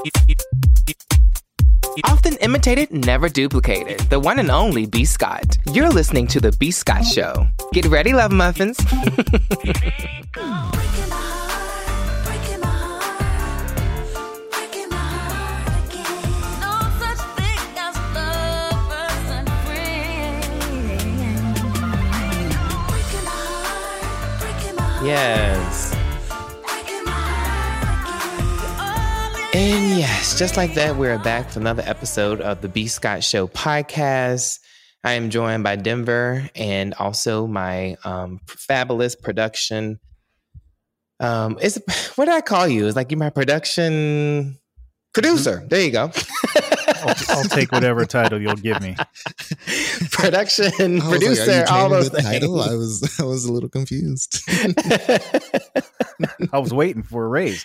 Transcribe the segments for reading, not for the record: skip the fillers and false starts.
Often imitated, never duplicated. The one and only B. Scott. You're listening to The B. Scott Show. Get ready, love muffins. Yes. And yes, just like that, we're back for another episode of the B. Scott Show podcast. I am joined by Denver and also my fabulous production. What did I call you? It's like you're my production producer. There you go. I'll take whatever title you'll give me. Production producer. All those things. Title? I was a little confused. I was waiting for a raise.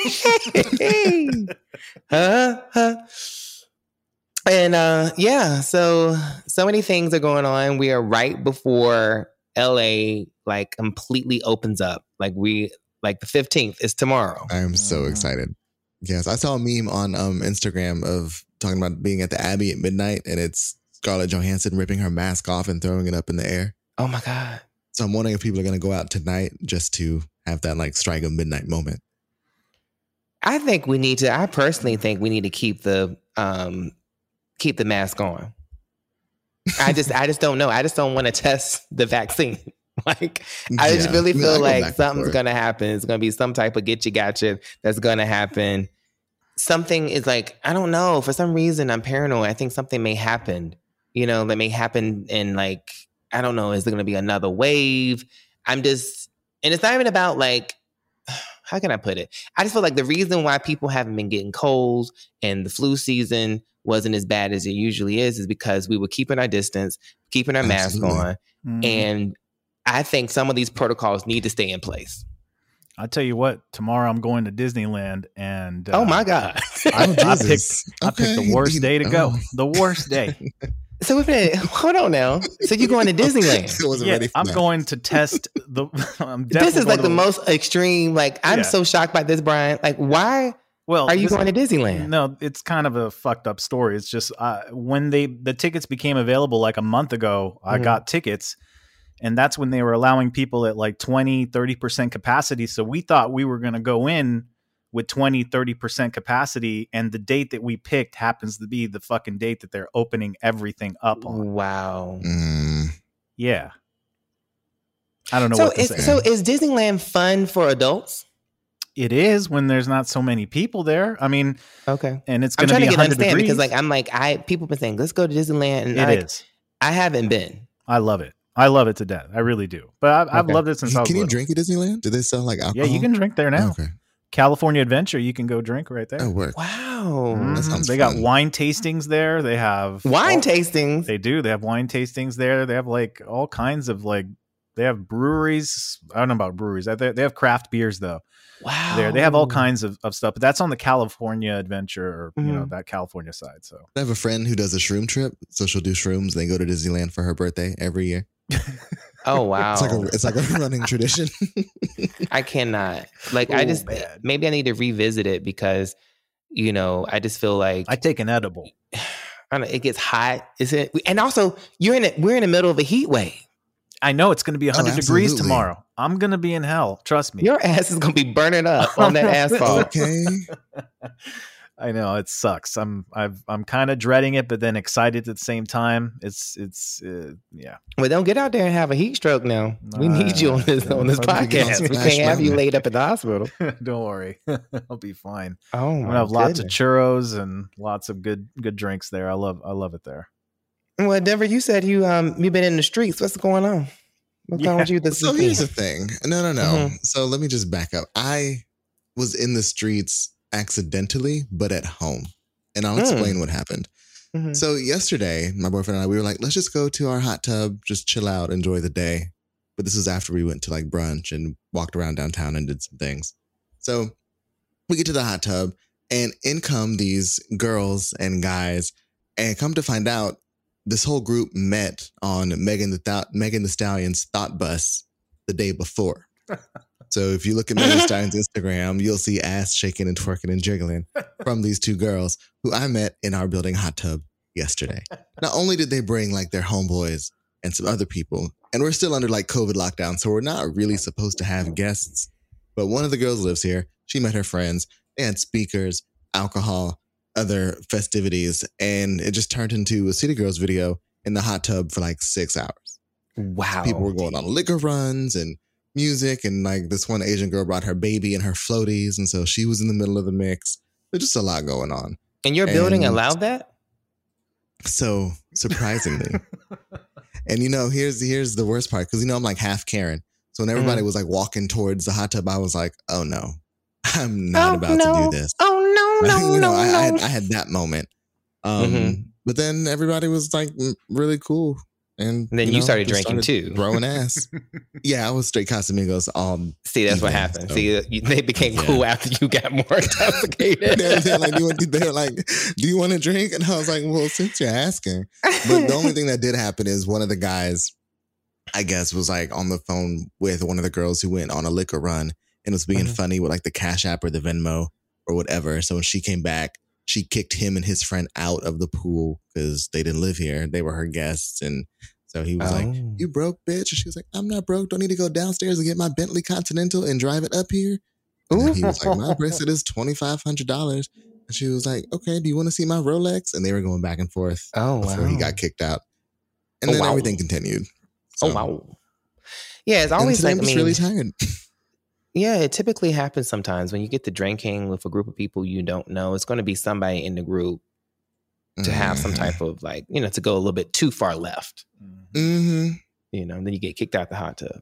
And yeah, so many things are going on. We are right before LA like completely opens up. Like the 15th is tomorrow. I am so excited. Yes, I saw a meme on Instagram of talking about being at the Abbey at midnight, and it's Scarlett Johansson ripping her mask off and throwing it up in the air. Oh my God. So I'm wondering if people are going to go out tonight just to have that like strike of midnight moment. I personally think we need to keep the mask on. I just don't know. I just don't want to test the vaccine. Like, I just really feel like something's going to happen. It's going to be some type of get you gotcha that's going to happen. Something is like, I don't know. For some reason, I'm paranoid. I think something may happen, that may happen. And like, I don't know. Is there going to be another wave? And it's not even about like, how can I put it? I just feel like the reason why people haven't been getting colds and the flu season wasn't as bad as it usually is because we were keeping our distance, keeping our mask on. Mm-hmm. And I think some of these protocols need to stay in place. I'll tell you what, tomorrow I'm going to Disneyland and oh my God. I picked the worst day to go. The worst day. So wait a minute, hold on now. So you're going to Disneyland? I'm going to test the. This is like the most extreme. Like I'm so shocked by this, Brian. Like why? Well, are you going to Disneyland? No, it's kind of a fucked up story. It's just when the tickets became available like a month ago, I got tickets. And that's when they were allowing people at like 20, 30% capacity. So we thought we were going to go in with 20, 30% capacity. And the date that we picked happens to be the fucking date that they're opening everything up on. Wow. Yeah. I don't know what to say. So is Disneyland fun for adults? It is when there's not so many people there. I mean, okay. And it's going to be 100 degrees. Because like, people have been saying, let's go to Disneyland. And it is. I haven't been. I love it. I love it to death. I really do. But I've loved it since I was little. Can you drink at Disneyland? Do they sell like alcohol? Yeah, you can drink there now. Okay. California Adventure, you can go drink right there. Oh, work. Wow. That sounds They fun. got wine tastings there. They have wine tastings. They do. They have wine tastings there. They have like all kinds of like, they have breweries. I don't know about breweries. They have craft beers though. Wow. There, they have all kinds of stuff, but that's on the California Adventure or, that California side. So I have a friend who does a shroom trip. So she'll do shrooms. They go to Disneyland for her birthday every year. Oh wow! It's like a running tradition. I cannot. Like, maybe I need to revisit it because, I just feel like I take an edible. I don't know, it gets hot. Is it? And also, we're in the middle of a heat wave. I know it's going to be 100 degrees tomorrow. I'm going to be in hell. Trust me. Your ass is going to be burning up on that asphalt. Okay. I know it sucks. I'm kind of dreading it, but then excited at the same time. It's yeah. Well, don't get out there and have a heat stroke now. We need you on this podcast. We can't have you laid up at the hospital. Don't worry, I'll be fine. Oh, I'm gonna have lots of churros and lots of good drinks there. I love it there. Well, Denver, you said you've been in the streets. What's going on? What's going on with you this So here's the thing. No. Mm-hmm. So let me just back up. I was in the streets accidentally, but at home. And I'll explain what happened. Mm-hmm. So yesterday, my boyfriend and I, we were like, let's just go to our hot tub, just chill out, enjoy the day. But this was after we went to like brunch and walked around downtown and did some things. So we get to the hot tub and in come these girls and guys, and come to find out this whole group met on Megan Thee Stallion's Thought Bus the day before. So if you look at Megan Stein's Instagram, you'll see ass shaking and twerking and jiggling from these two girls who I met in our building hot tub yesterday. Not only did they bring like their homeboys and some other people, and we're still under like COVID lockdown, so we're not really supposed to have guests. But one of the girls lives here. She met her friends. They had speakers, alcohol, other festivities, and it just turned into a City Girls video in the hot tub for like 6 hours. Wow. People were going on liquor runs and music, and like this one Asian girl brought her baby and her floaties, and so she was in the middle of the mix. There's just a lot going on. And your building allowed that? So surprisingly. And here's the worst part, because I'm like half Karen. So when everybody was like walking towards the hot tub, I was like, oh no, I'm not about to do this. Oh no, I had that moment. But then everybody was like really cool. And then you started drinking too. Throwing ass. Yeah, I was straight Casamigos all. See, that's what happened. So. See, they became cool after you got more intoxicated. They're like, do you want to drink? And I was like, well, since you're asking. But the only thing that did happen is one of the guys, I guess, was like on the phone with one of the girls who went on a liquor run and was being funny with like the Cash App or the Venmo or whatever. So when she came back, she kicked him and his friend out of the pool because they didn't live here. They were her guests. And so he was like, you broke, bitch. And she was like, I'm not broke. Don't need to go downstairs and get my Bentley Continental and drive it up here. And he was like, my bracelet is $2,500. And she was like, okay, do you want to see my Rolex? And they were going back and forth before he got kicked out. And then everything continued. So, wow. Yeah, it's always like, I'm just really tired. Yeah, it typically happens sometimes when you get to drinking with a group of people you don't know. It's going to be somebody in the group to have some type of like, to go a little bit too far left. Mm-hmm. Then you get kicked out the hot tub.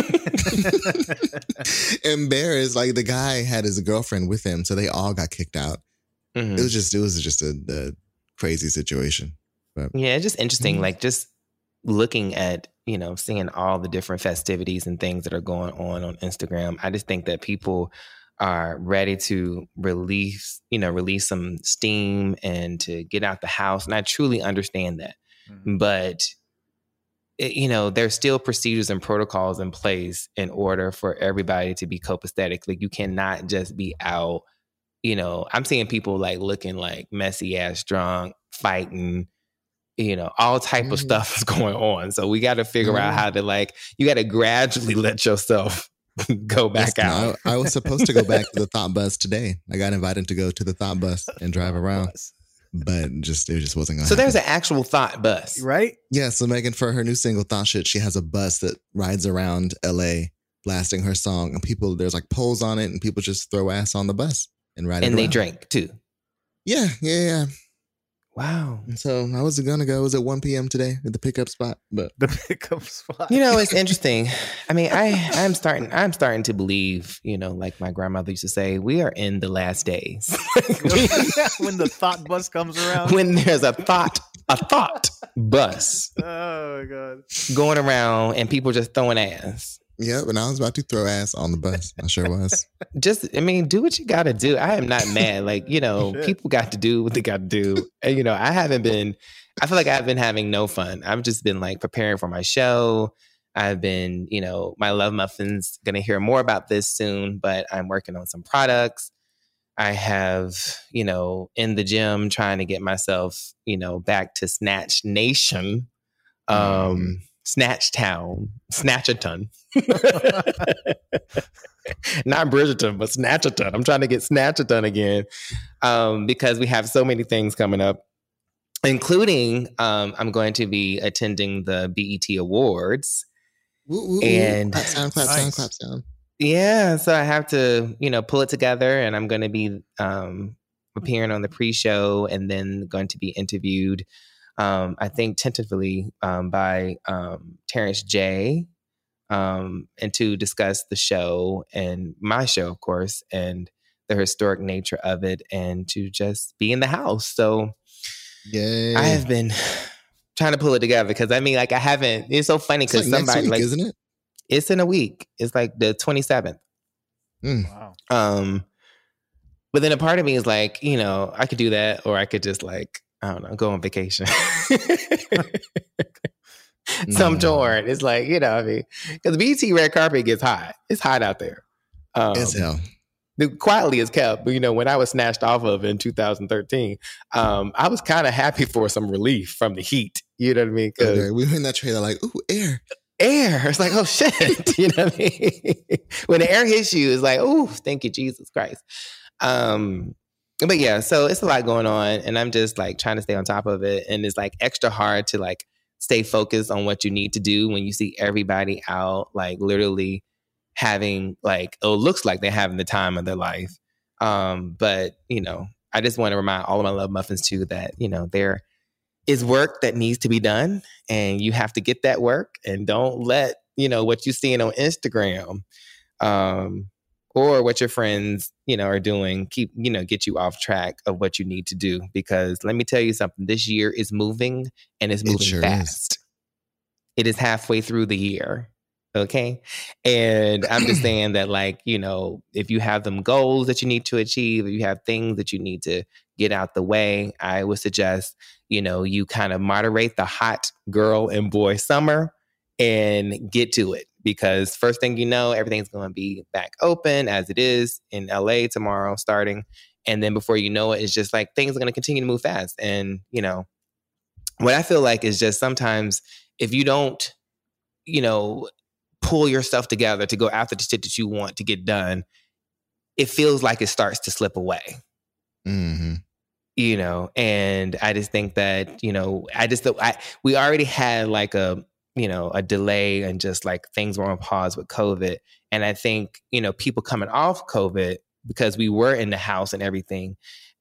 Embarrassed, like the guy had his girlfriend with him, so they all got kicked out. It was just a crazy situation. But yeah, it's just interesting, like just looking at seeing all the different festivities and things that are going on Instagram. I just think that people are ready to release some steam and to get out the house. And I truly understand that. But, there's still procedures and protocols in place in order for everybody to be copacetic. Like you cannot just be out, I'm seeing people like looking like messy ass drunk, fighting, all type of stuff is going on. So we got to figure out how to you got to gradually let yourself go back out. I was supposed to go back to the Thought Bus today. I got invited to go to the Thought Bus and drive around, but it just wasn't going to happen. So there's an actual Thought Bus, right? Yeah. So Megan, for her new single Thought Shit, she has a bus that rides around LA blasting her song, and there's like poles on it, and people just throw ass on the bus and ride it around. And they drink too. Yeah. Wow. So I was going to go. It was at 1 p.m. today at the pickup spot. But the pickup spot. It's interesting. I mean, I'm starting to believe, like my grandmother used to say, we are in the last days. When the Thought Bus comes around. When there's a thought bus. Oh my God. Going around and people just throwing ass. Yeah, but I was about to throw ass on the bus. I sure was. Do what you got to do. I am not mad. People got to do what they got to do. And, I feel like I've been having no fun. I've just been preparing for my show. I've been, my Love Muffins, going to hear more about this soon, but I'm working on some products. I have, in the gym trying to get myself, back to Snatch Nation. Snatch Town, Snatchathon. Not Bridgerton, but Snatchathon. I'm trying to get Snatchathon again because we have so many things coming up, including I'm going to be attending the BET Awards. And clap sound. Yeah, so I have to, pull it together, and I'm going to be appearing on the pre-show and then going to be interviewed. I think tentatively by Terrence J. And to discuss the show and my show, of course, and the historic nature of it, and to just be in the house. So yay. I have been trying to pull it together because I haven't. It's so funny because somebody next week, isn't it? It's in a week. It's like the 27th. Wow. But then a part of me is like, I could do that, or I could just I don't know, go on vacation. So I'm torn. It's because BET red carpet gets hot. It's hot out there. As hell. Quietly as kept. But, when I was snatched off of in 2013, I was kind of happy for some relief from the heat. You know what I mean? Okay. We were in that trailer like, ooh, air. It's like, oh shit. You know what I mean? When the air hits you, it's like, ooh, thank you, Jesus Christ. But yeah, so it's a lot going on, and I'm just like trying to stay on top of it. And it's like extra hard to like stay focused on what you need to do when you see everybody out, like literally having like, it looks like they're having the time of their life. But I just want to remind all of my love muffins too that, there is work that needs to be done, and you have to get that work, and don't let, what you're seeing on Instagram, or what your friends, are doing, get you off track of what you need to do. Because let me tell you something, this year is moving, and it's moving fast. It is halfway through the year. Okay. And I'm just saying that, like, if you have them goals that you need to achieve, if you have things that you need to get out the way, I would suggest, you kind of moderate the hot girl and boy summer and get to it. Because first thing you know, everything's going to be back open as it is in LA tomorrow starting. And then before you know it, it's just like things are going to continue to move fast. And, what I feel like is just sometimes if you don't, pull yourself together to go after the shit that you want to get done, it feels like it starts to slip away. Mm-hmm. And I just think that, we already had like a delay, and just like things were on pause with COVID. And I think, people coming off COVID, because we were in the house and everything,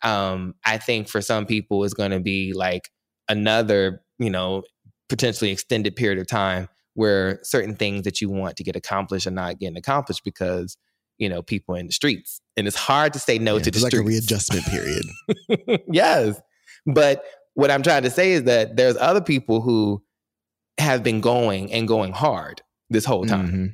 I think for some people it's going to be like another, potentially extended period of time where certain things that you want to get accomplished are not getting accomplished because, people are in the streets. And it's hard to say no to the streets. Like a readjustment period. Yes. But what I'm trying to say is that there's other people who have been going hard this whole time. Mm-hmm.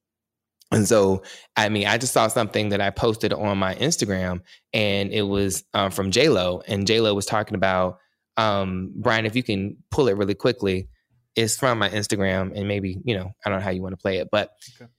And so, I just saw something that I posted on my Instagram, and it was from J-Lo. And J-Lo was talking about, Brian, if you can pull it really quickly, it's from my Instagram, and maybe, I don't know how you want to play it, but okay.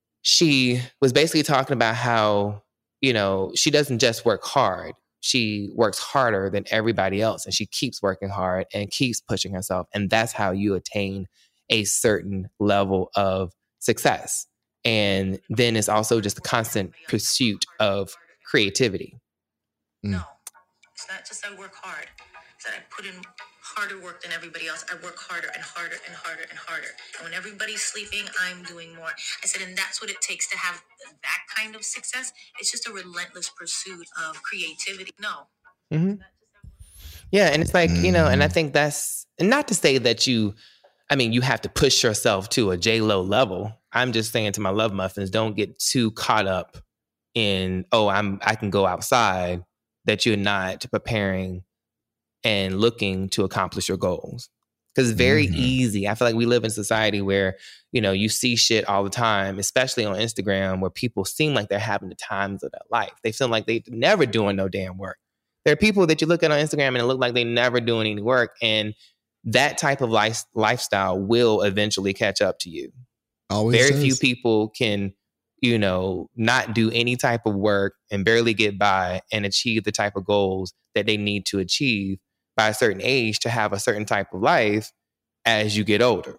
She was basically talking about how, she doesn't just work hard. She works harder than everybody else, and she keeps working hard and keeps pushing herself. And that's how you attain a certain level of success. And then it's also just a constant pursuit of creativity. No, it's not just I work hard. It's that I put in harder work than everybody else. I work harder and harder and harder and harder. And when everybody's sleeping, I'm doing more. I said, and that's what it takes to have that kind of success. It's just a relentless pursuit of creativity. No. Mm-hmm. Yeah, and it's like, and I think that's, and not to say that you have to push yourself to a J-Lo level. I'm just saying to my love muffins, don't get too caught up in, I can go outside, that you're not preparing and looking to accomplish your goals. Because it's very easy. I feel like we live in a society where, you see shit all the time, especially on Instagram, where people seem like they're having the times of their life. They feel like they're never doing no damn work. There are people that you look at on Instagram and it look like they're never doing any work. And that type of lifestyle will eventually catch up to you. Always very few people can, not do any type of work and barely get by and achieve the type of goals that they need to achieve by a certain age to have a certain type of life as you get older.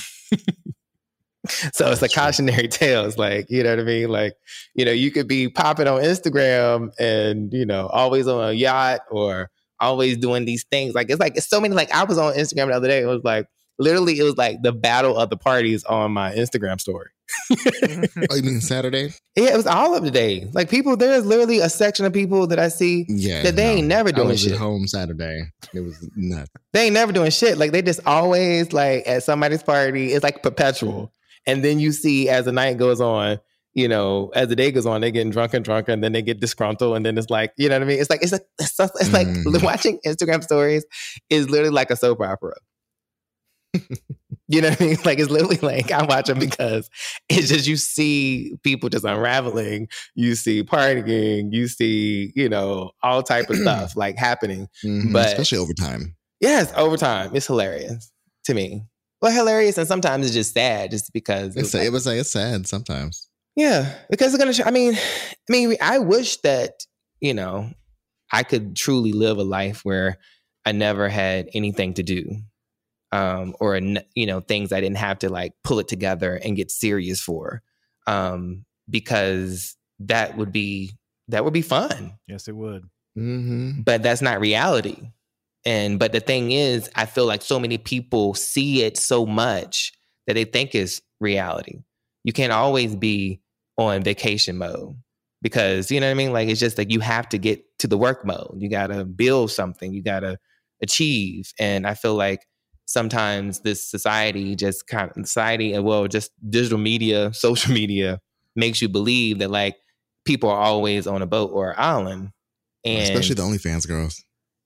So it's a cautionary tale. It's like, you know what I mean? Like, you could be popping on Instagram and, always on a yacht or always doing these things. It's so many, I was on Instagram the other day. It was like, literally, it was like the battle of the parties on my Instagram story. Oh, you mean Saturday? Yeah, it was all of the day. Like there's literally a section of people that I see that they ain't never doing shit. I was at home Saturday. It was nuts. They ain't never doing shit. Like they just always at somebody's party. It's like perpetual. And then you see as the night goes on, as the day goes on, they're getting drunker, and then they get disgruntled, and then it's like, you know what I mean? It's like watching Instagram stories is literally like a soap opera. You know what I mean? Like it's literally like I watch them because it's just you see people just unraveling, you see partying, you see, all type of stuff like happening. But especially over time. Yes, over time. It's hilarious to me. Well, hilarious, and sometimes it's just sad just because it's sad sometimes. Yeah, because it's gonna. I mean, I wish that I could truly live a life where I never had anything to do, or things I didn't have to like pull it together and get serious for, because that would be fun. Yes, it would. Mm-hmm. But that's not reality. But the thing is, I feel like so many people see it so much that they think it's reality. You can't always be on vacation mode because, you know what I mean? Like, it's just like you have to get to the work mode. You got to build something. You got to achieve. And I feel like sometimes this society just just digital media, social media makes you believe that like people are always on a boat or an island. And especially the OnlyFans girls.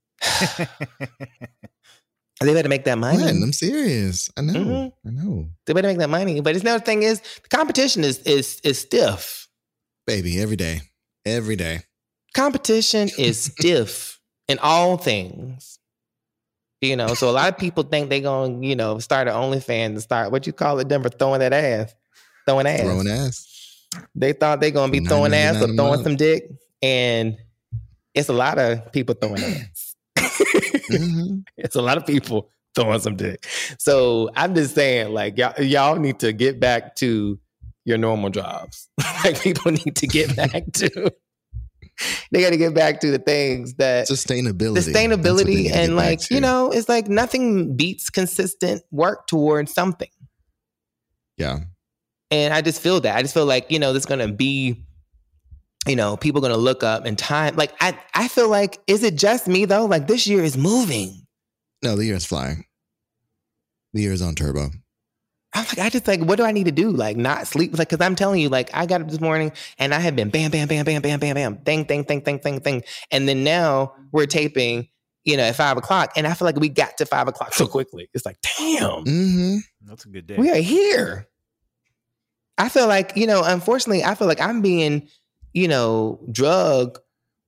They better make that money. Man, I'm serious. I know. Mm-hmm. I know. They better make that money. But another thing is the competition is stiff. Baby, every day. Every day. Competition is stiff in all things. So a lot of people think they're going to, start an OnlyFans and start, what you call it, Denver, throwing ass. Throwing ass. They thought they're going to be throwing ass or throwing some dick. And it's a lot of people throwing ass. Mm-hmm. It's a lot of people throwing some dick. So I'm just saying, like, y'all need to get back to your normal jobs. Like, people need to get back to. They got to get back to the things that sustainability, and like it's like nothing beats consistent work towards something. Yeah, and I just feel that. I just feel like there's gonna be. People are going to look up in time. Like, I feel like, is it just me though? Like, this year is moving. No, the year is flying. The year is on turbo. I'm like, I just like, what do I need to do? Like, not sleep? Like, cause I'm telling you, like, I got up this morning and I had been bam, bam, bam, bam, bam, bam, bam, thing. And then now we're taping, at 5:00. And I feel like we got to 5:00 so quickly. It's like, damn. Mm-hmm. That's a good day. We are here. I feel like, unfortunately, I feel like I'm being, drug,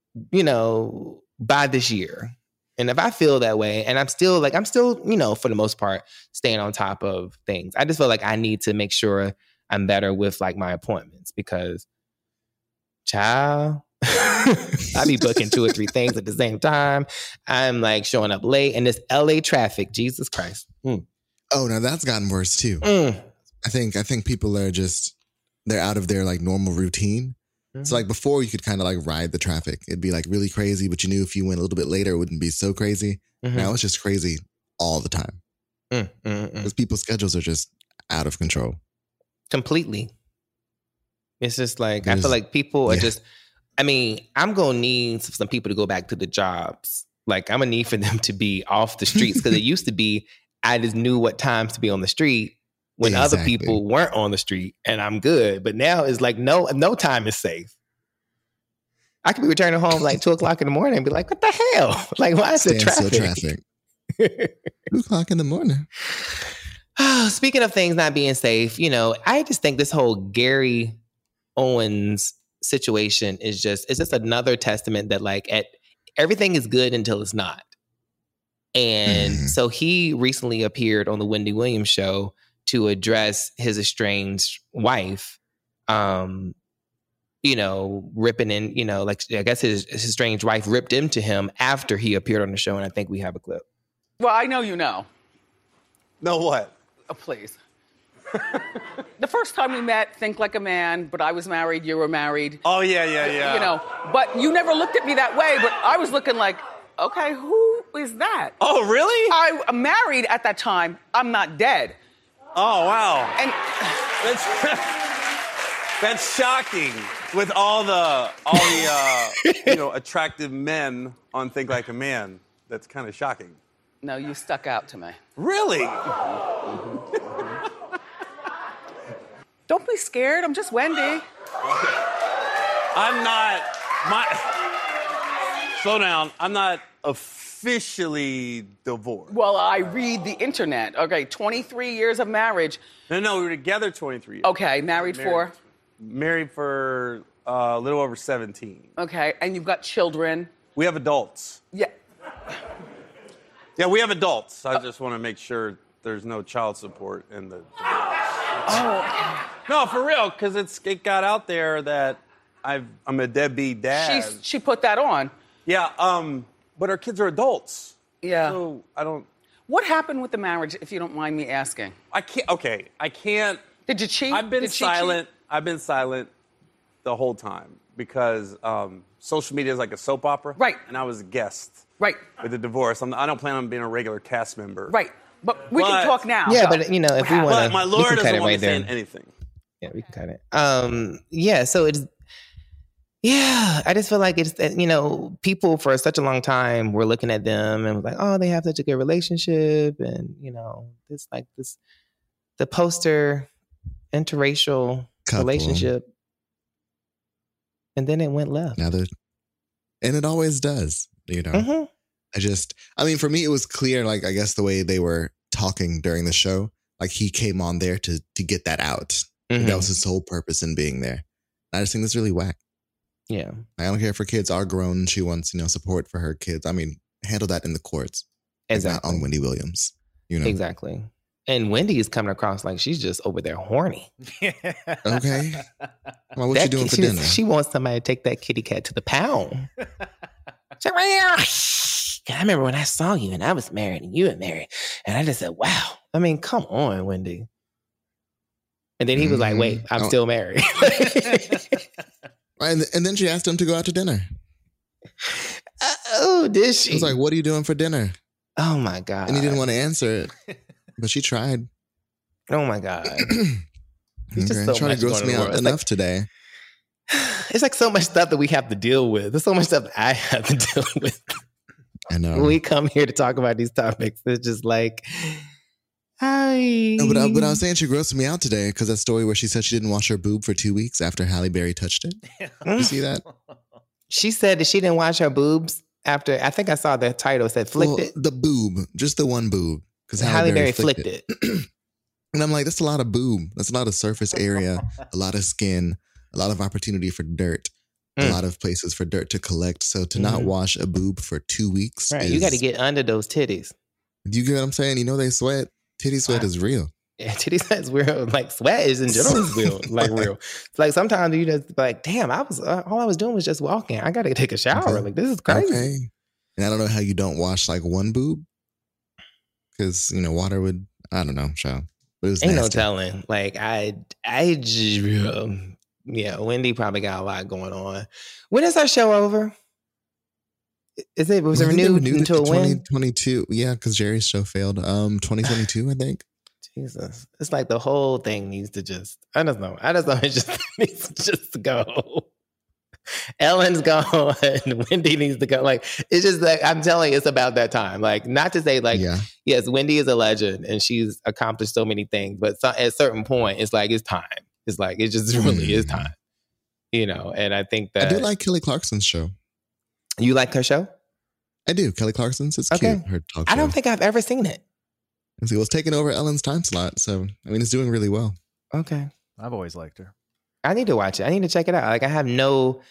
by this year. And if I feel that way, and I'm still, for the most part, staying on top of things. I just feel like I need to make sure I'm better with like my appointments because, child, I be booking 2 or 3 things at the same time. I'm like showing up late, and this LA traffic, Jesus Christ. Oh, now that's gotten worse too. I think people are they're out of their like normal routine. Mm-hmm. So like before you could kind of like ride the traffic. It'd be like really crazy, but you knew if you went a little bit later, it wouldn't be so crazy. Mm-hmm. Now it's just crazy all the time. Because people's schedules are just out of control. Completely. It's just like, I feel like people are just, I'm going to need some people to go back to the jobs. Like, I'm going to need for them to be off the streets because it used to be, I just knew what times to be on the street when other people weren't on the street, and I'm good. But now it's like, no time is safe. I could be returning home like 2:00 in the morning and be like, what the hell? Like, why is there traffic? 2:00 in the morning. Speaking of things not being safe, I just think this whole Gary Owens situation is just another testament that like everything is good until it's not. And so he recently appeared on the Wendy Williams show to address his estranged wife, ripping in, like, I guess his estranged wife ripped into him after he appeared on the show. And I think we have a clip. Well, I know you know. Know what? Oh, please. The first time we met, think like a man, but I was married, you were married. Oh, yeah. But you never looked at me that way, but I was looking like, okay, who is that? Oh, really? I'm married at that time. I'm not dead. Oh, wow. And that's shocking. With all the attractive men on Think Like a Man, that's kind of shocking. No, you stuck out to me. Really? Don't be scared. I'm just Wendy. I'm not. Slow down. I'm not officially divorced. Well, I read the internet. Okay, 23 years of marriage. No, we were together 23 years. Okay, married for? Married for a little over 17. Okay, and you've got children. We have adults. Yeah. Yeah, we have adults. I just want to make sure there's no child support in the divorce. Oh, No, for real, because it got out there that I'm a deadbeat dad. She put that on. Yeah, but her kids are adults. Yeah. So I don't... What happened with the marriage, if you don't mind me asking? I can't... Did you cheat? I've been silent. I've been silent the whole time because social media is like a soap opera. Right. And I was a guest. Right. With the divorce. I don't plan on being a regular cast member. Right. But we can talk now. Yeah, but, if we want to... But my lawyer doesn't want right me saying anything. Yeah, we can cut it. Yeah, so it's... Yeah, I just feel like it's, people for such a long time were looking at them and was like, oh, they have such a good relationship. And, the poster interracial relationship. And then it went left. And it always does, Mm-hmm. For me, it was clear, like, I guess the way they were talking during the show, like he came on there to get that out. Mm-hmm. That was his sole purpose in being there. I just think that's really whack. Yeah. I don't care if her kids are grown. She wants, support for her kids. Handle that in the courts. Exactly. Not on Wendy Williams. Exactly. And Wendy is coming across like she's just over there horny. Okay. Well, what you doing for dinner? She wants somebody to take that kitty cat to the pound. I remember when I saw you and I was married and you were married. And I just said, wow. Come on, Wendy. And then he was like, wait, I'm still married. And then she asked him to go out to dinner. Did she? I was like, what are you doing for dinner? Oh, my God. And he didn't want to answer it. But she tried. Oh, my God. He's just so trying to gross me out enough today. It's like so much stuff that we have to deal with. There's so much stuff I have to deal with. I know. When we come here to talk about these topics, it's just like... Hi. No, but I was saying she grossed me out today because that story where she said she didn't wash her boob for 2 weeks after Halle Berry touched it. You see that? She said that she didn't wash her boobs after, I think I saw the title said flicked it. The boob, just the one boob. Because Halle Berry flicked it. And I'm like, that's a lot of boob. That's a lot of surface area, a lot of skin, a lot of opportunity for dirt, a lot of places for dirt to collect. So to not wash a boob for 2 weeks. Right, you got to get under those titties. Do you get what I'm saying? They sweat. Titty sweat is real. Yeah, titty sweat is real. Like sweat is in general is real. Like real. It's like sometimes you just like, damn, all I was doing was just walking. I got to take a shower. Okay. Like this is crazy. Okay. And I don't know how you don't wash like one boob because water would. I don't know, child. But it was ain't nasty. No telling. Like Wendy probably got a lot going on. When is our show over? Was it renewed until when? 2022. Yeah, because Jerry's show failed. 2022, I think. Jesus. It's like the whole thing needs to just, I don't know. It just needs to just go. Ellen's gone. Wendy needs to go. Like, it's just like, I'm telling you, it's about that time. Like, not to say like, yes, Wendy is a legend and she's accomplished so many things, but at a certain point, it's like, it's time. It's like, it just really is time. And I think that. I do like Kelly Clarkson's show. You like her show? I do. Kelly Clarkson's. It's cute. Her talk show. I don't think I've ever seen it. It was taking over Ellen's time slot. So, it's doing really well. Okay. I've always liked her. I need to watch it. I need to check it out. Like I have no,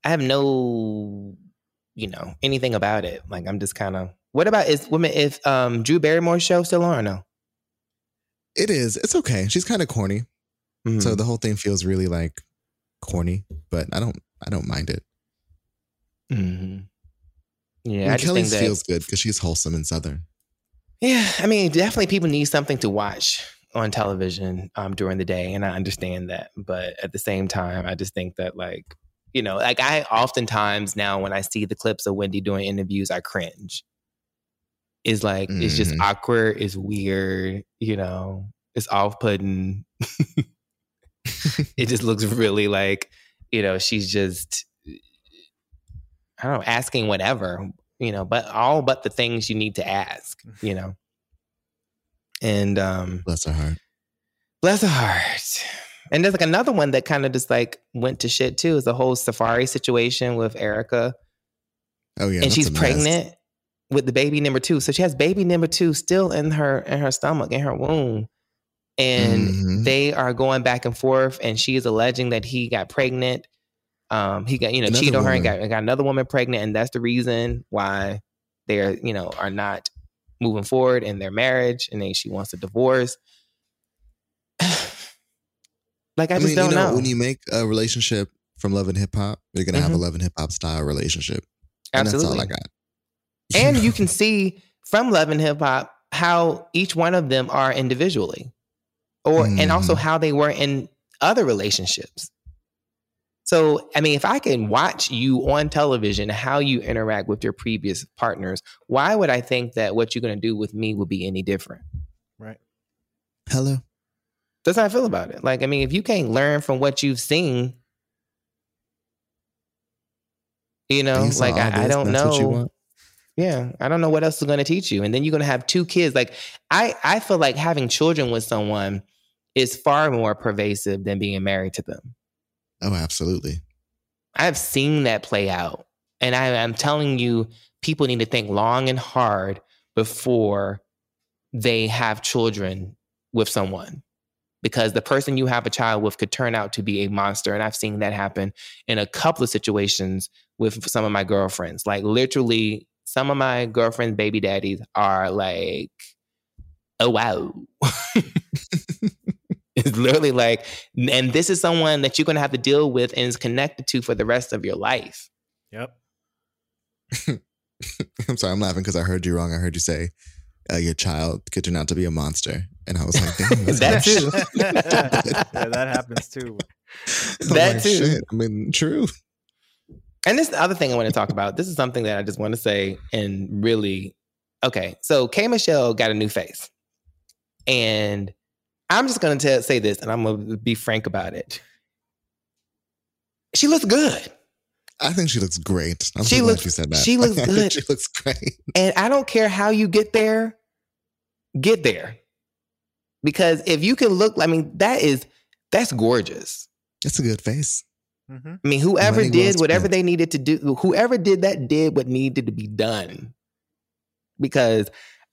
anything about it. Like I'm just kind of, what about is Drew Barrymore's show still on or no? It is. It's okay. She's kind of corny. Mm-hmm. So the whole thing feels really like corny, but I don't mind it. Mm-hmm. Yeah, I just Kelly's think that feels good because she's wholesome and Southern. Yeah, definitely people need something to watch on television during the day, and I understand that. But at the same time, I just think that like I oftentimes now when I see the clips of Wendy doing interviews, I cringe. It's like it's just awkward, it's weird, it's off-putting. It just looks really like she's just. I don't know, asking whatever, but the things you need to ask, And bless her heart. Bless her heart. And there's like another one that kind of just like went to shit too, is the whole Safari situation with Erica. Oh yeah. And she's pregnant with the baby number 2. So she has baby number 2 still in her stomach, in her womb. And they are going back and forth, and she is alleging that he got pregnant. He got, cheated on her and got another woman pregnant. And that's the reason why they're, are not moving forward in their marriage. And then she wants a divorce. Like, I just don't know. When you make a relationship from Love and Hip Hop, you're going to have a Love and Hip Hop style relationship. And Absolutely. that's all I got. And you can see from Love and Hip Hop how each one of them are individually, and also how they were in other relationships. So, I mean, if I can watch you on television, how you interact with your previous partners, why would I think that what you're going to do with me will be any different? Right. Hello. That's how I feel about it. Like, I mean, if you can't learn from what you've seen, I don't know. Yeah, I don't know what else is going to teach you. And then you're going to have 2 kids. Like, I feel like having children with someone is far more pervasive than being married to them. Oh, absolutely. I've seen that play out. And I'm telling you, people need to think long and hard before they have children with someone. Because the person you have a child with could turn out to be a monster. And I've seen that happen in a couple of situations with some of my girlfriends. Like, literally, some of my girlfriends' baby daddies are like, oh, wow. It's literally like, and this is someone that you're going to have to deal with and is connected to for the rest of your life. Yep. I'm sorry, I'm laughing because I heard you wrong. I heard you say your child could turn out to be a monster. And I was like, damn. That too. Yeah, that happens too. That too. Shit. I mean, true. And this is the other thing I want to talk about. This is something that I just want to say and really, okay. So K Michelle got a new face. And I'm just going to say this, and I'm going to be frank about it. She looks good. I think she looks great. I'm so glad you said that. She looks good. She looks great. And I don't care how you get there. Get there. Because if you can look, I mean, that's gorgeous. It's a good face. Mm-hmm. I mean, whoever did whatever they needed to do, whoever did that did what needed to be done. Because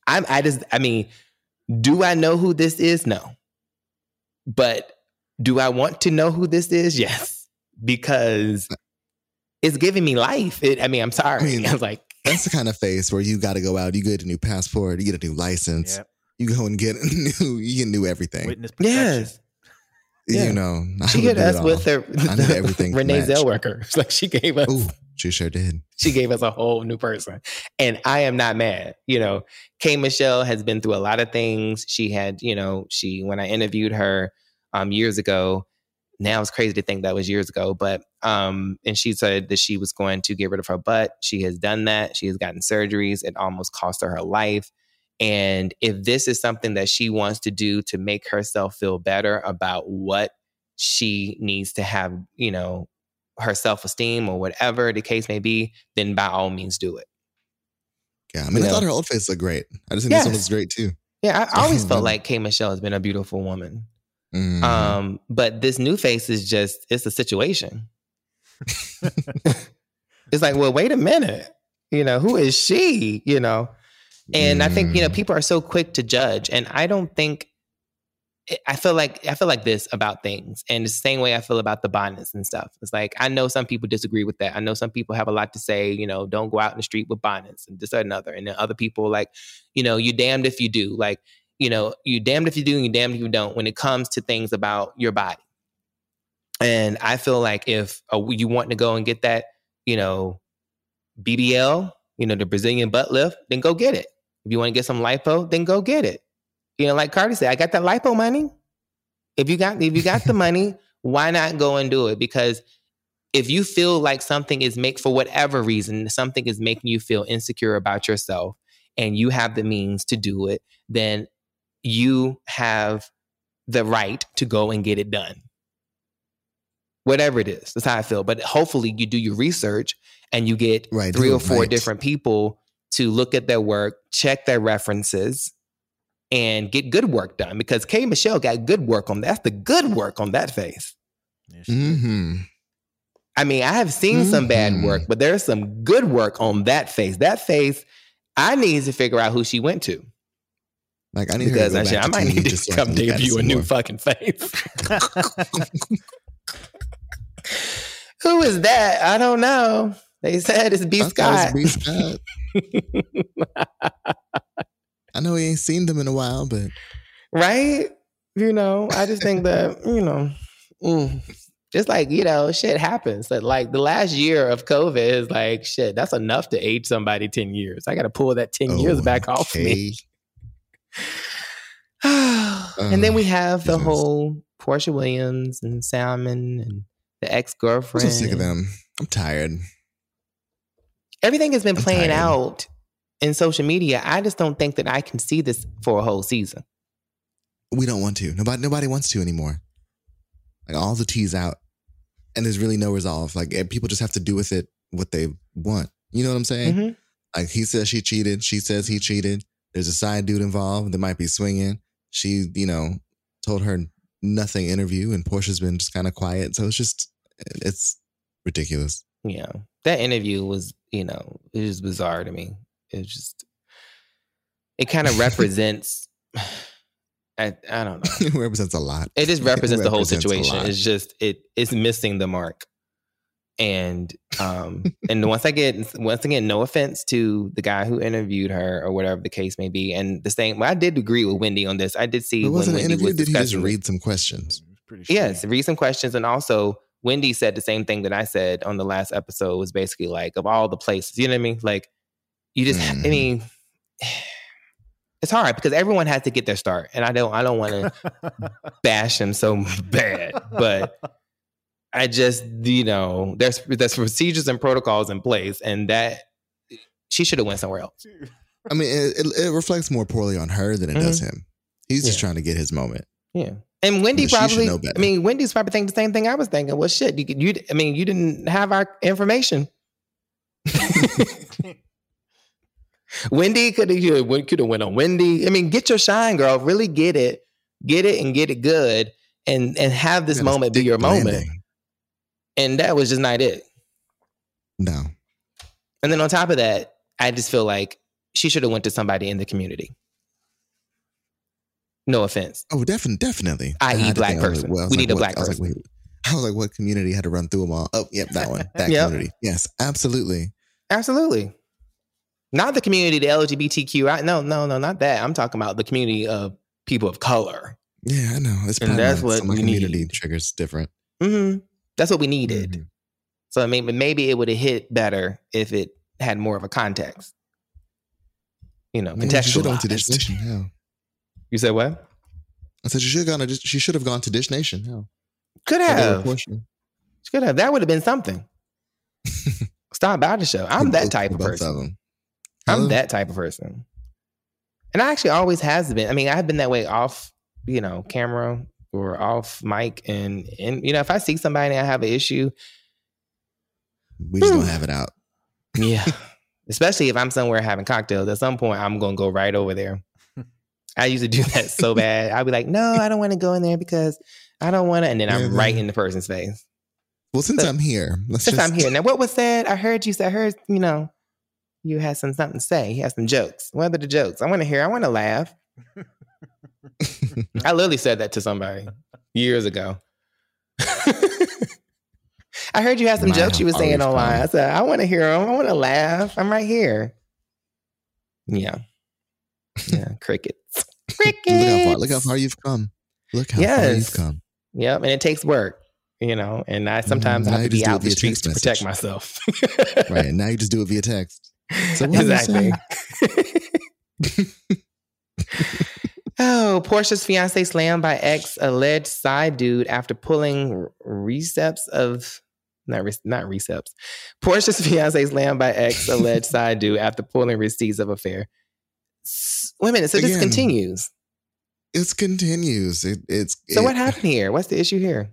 do I know who this is? No. But do I want to know who this is? Yes. Because it's giving me life. I'm sorry. I was like, that's the kind of face where you got to go out, you get a new passport, you get a new license, you go and get new everything. Witness protection. Yes. Yeah. She hit us with her everything Renee Zellweger. It's like she gave us. Ooh, she sure did. She gave us a whole new person. And I am not mad. K Michelle has been through a lot of things. She had, when I interviewed her years ago, now it's crazy to think that was years ago, but and she said that she was going to get rid of her butt. She has done that. She has gotten surgeries. It almost cost her life. And if this is something that she wants to do to make herself feel better about what she needs to have, her self-esteem or whatever the case may be, then by all means do it. Yeah, I mean, I thought her old face looked great. I just think this one looks great too. Yeah, I always felt like K Michelle has been a beautiful woman. Mm-hmm. But this new face is it's a situation. It's like, well, wait a minute. Who is she? And I think, people are so quick to judge. And I don't think, I feel like this about things. And it's the same way I feel about the bonnets and stuff. It's like, I know some people disagree with that. I know some people have a lot to say, don't go out in the street with bonnets and this or another. And then other people like, you're damned if you do. Like, you're damned if you do and you're damned if you don't when it comes to things about your body. And I feel like if you want to go and get that, BBL, the Brazilian butt lift, then go get it. If you want to get some lipo, then go get it. Like Cardi said, I got that lipo money. If you got the money, why not go and do it? Because if you feel like something is for whatever reason, something is making you feel insecure about yourself and you have the means to do it, then you have the right to go and get it done. Whatever it is, that's how I feel. But hopefully you do your research and you get 3 or 4 different people to look at their work, check their references, and get good work done. Because K Michelle got good work on that. That's the good work on that face. Mm-hmm. I mean, I have seen some bad work, but there's some good work on that face. That face, I need to figure out who she went to. Like, I need because her to go back I might need to come debut a new more. fucking face. Who is that? I don't know. They said it's B. Scott. B. Scott. I know he ain't seen them in a while, but right? I just think that Just like, you know, shit happens. Like the last year of COVID is like, shit, that's enough to age somebody 10 years. I got to pull that 10 years back off me. And then we have the whole Portia Williams and Salmon and the ex-girlfriend. I'm so sick of them. I'm tired. Everything has been playing out in social media. I just don't think that I can see this for a whole season. We don't want to. Nobody wants to anymore. Like all the tea's out. And there's really no resolve. Like people just have to do with it what they want. You know what I'm saying? Mm-hmm. Like he says she cheated. She says he cheated. There's a side dude involved that might be swinging. She, you know, told her nothing interview and Portia's been just kind of quiet. So it's ridiculous. Yeah. That interview was, you know, it was bizarre to me. It kind of represents, I don't know. It represents a lot. It just represents the whole situation. It's just, it's missing the mark. And once again, no offense to the guy who interviewed her or whatever the case may be. And I did agree with Wendy on this. I did see. It wasn't when an Wendy interview. Did he just read some questions? Yes, read some questions. And also Wendy said the same thing that I said on the last episode, was basically like, of all the places, you know what I mean? Like you just, I mean, it's hard because everyone has to get their start. And I don't want to bash him so bad, but I just, you know, there's procedures and protocols in place, and that she should have went somewhere else. I mean, it reflects more poorly on her than it does him. He's just trying to get his moment. Yeah. And Wendy Wendy's probably thinking the same thing I was thinking. Well, shit, you didn't have our information. Wendy could have went on Wendy. I mean, get your shine, girl. Really get it and get it good, and have this moment be your moment. And that was just not it. No. And then on top of that, I just feel like she should have went to somebody in the community. No offense. Oh, definitely. I.e. black person. We need a black person. I was like, what community had to run through them all? Oh, yep, that one. That community. Yes, absolutely. Absolutely. Not the community, the LGBTQ. No, not that. I'm talking about the community of people of color. Yeah, I know. And that's what my we community need. triggers different. Mm-hmm. That's what we needed. Mm-hmm. So maybe it would have hit better if it had more of a context. You know, contextualized. Yeah. You said what? I said she should have gone to Dish Nation. Yeah. Could have. She could have. That would have been something. Stop by the show. I'm that type of person. I'm that type of person. And I actually always has been. I mean, I've been that way off, you know, camera or off mic. And you know, if I see somebody and I have an issue, we just don't have it out. Yeah. Especially if I'm somewhere having cocktails. At some point, I'm going to go right over there. I used to do that so bad. I'd be like, no, I don't want to go in there because I don't want to. And then I'm right in the person's face. Well, since I'm here. I'm here. Now, what was said? I heard, you know, you had something to say. You had some jokes. What are the jokes? I want to hear. I want to laugh. I literally said that to somebody years ago. I heard you had some jokes you were saying online. I said, I want to hear them. I want to laugh. I'm right here. Yeah. Yeah. Crickets. Look how far you've come. Look how far you've come. Yep. And it takes work, you know, and I sometimes have to be out the streets to protect myself. Right. Now you just do it via text. So exactly. Oh, Portia's fiance slammed by ex alleged side dude after pulling receipts of not receipts. Portia's fiance slammed by ex alleged side dude after pulling receipts of affair. Wait a minute. So this continues. It continues. So what happened here? What's the issue here?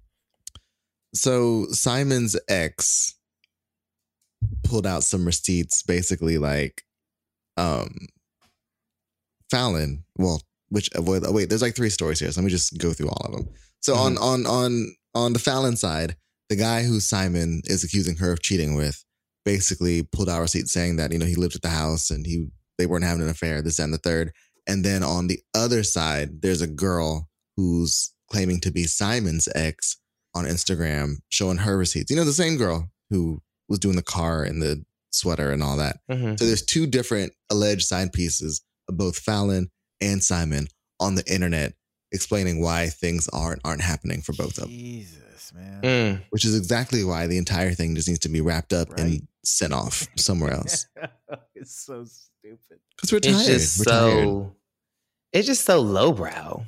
So Simon's ex pulled out some receipts, basically like Fallon. Well, there's like 3 stories here. So let me just go through all of them. So on the Fallon side, the guy who Simon is accusing her of cheating with basically pulled out receipts saying that, you know, he lived at the house and they weren't having an affair, this and the third. And then on the other side, there's a girl who's claiming to be Simon's ex on Instagram showing her receipts. You know, the same girl who was doing the car and the sweater and all that. Mm-hmm. So there's 2 different alleged side pieces of both Fallon and Simon on the internet explaining why things aren't happening for both of them. Jesus, man. Which is exactly why the entire thing just needs to be wrapped up and sent off somewhere else. It's so stupid. Because we're tired. It's just so lowbrow.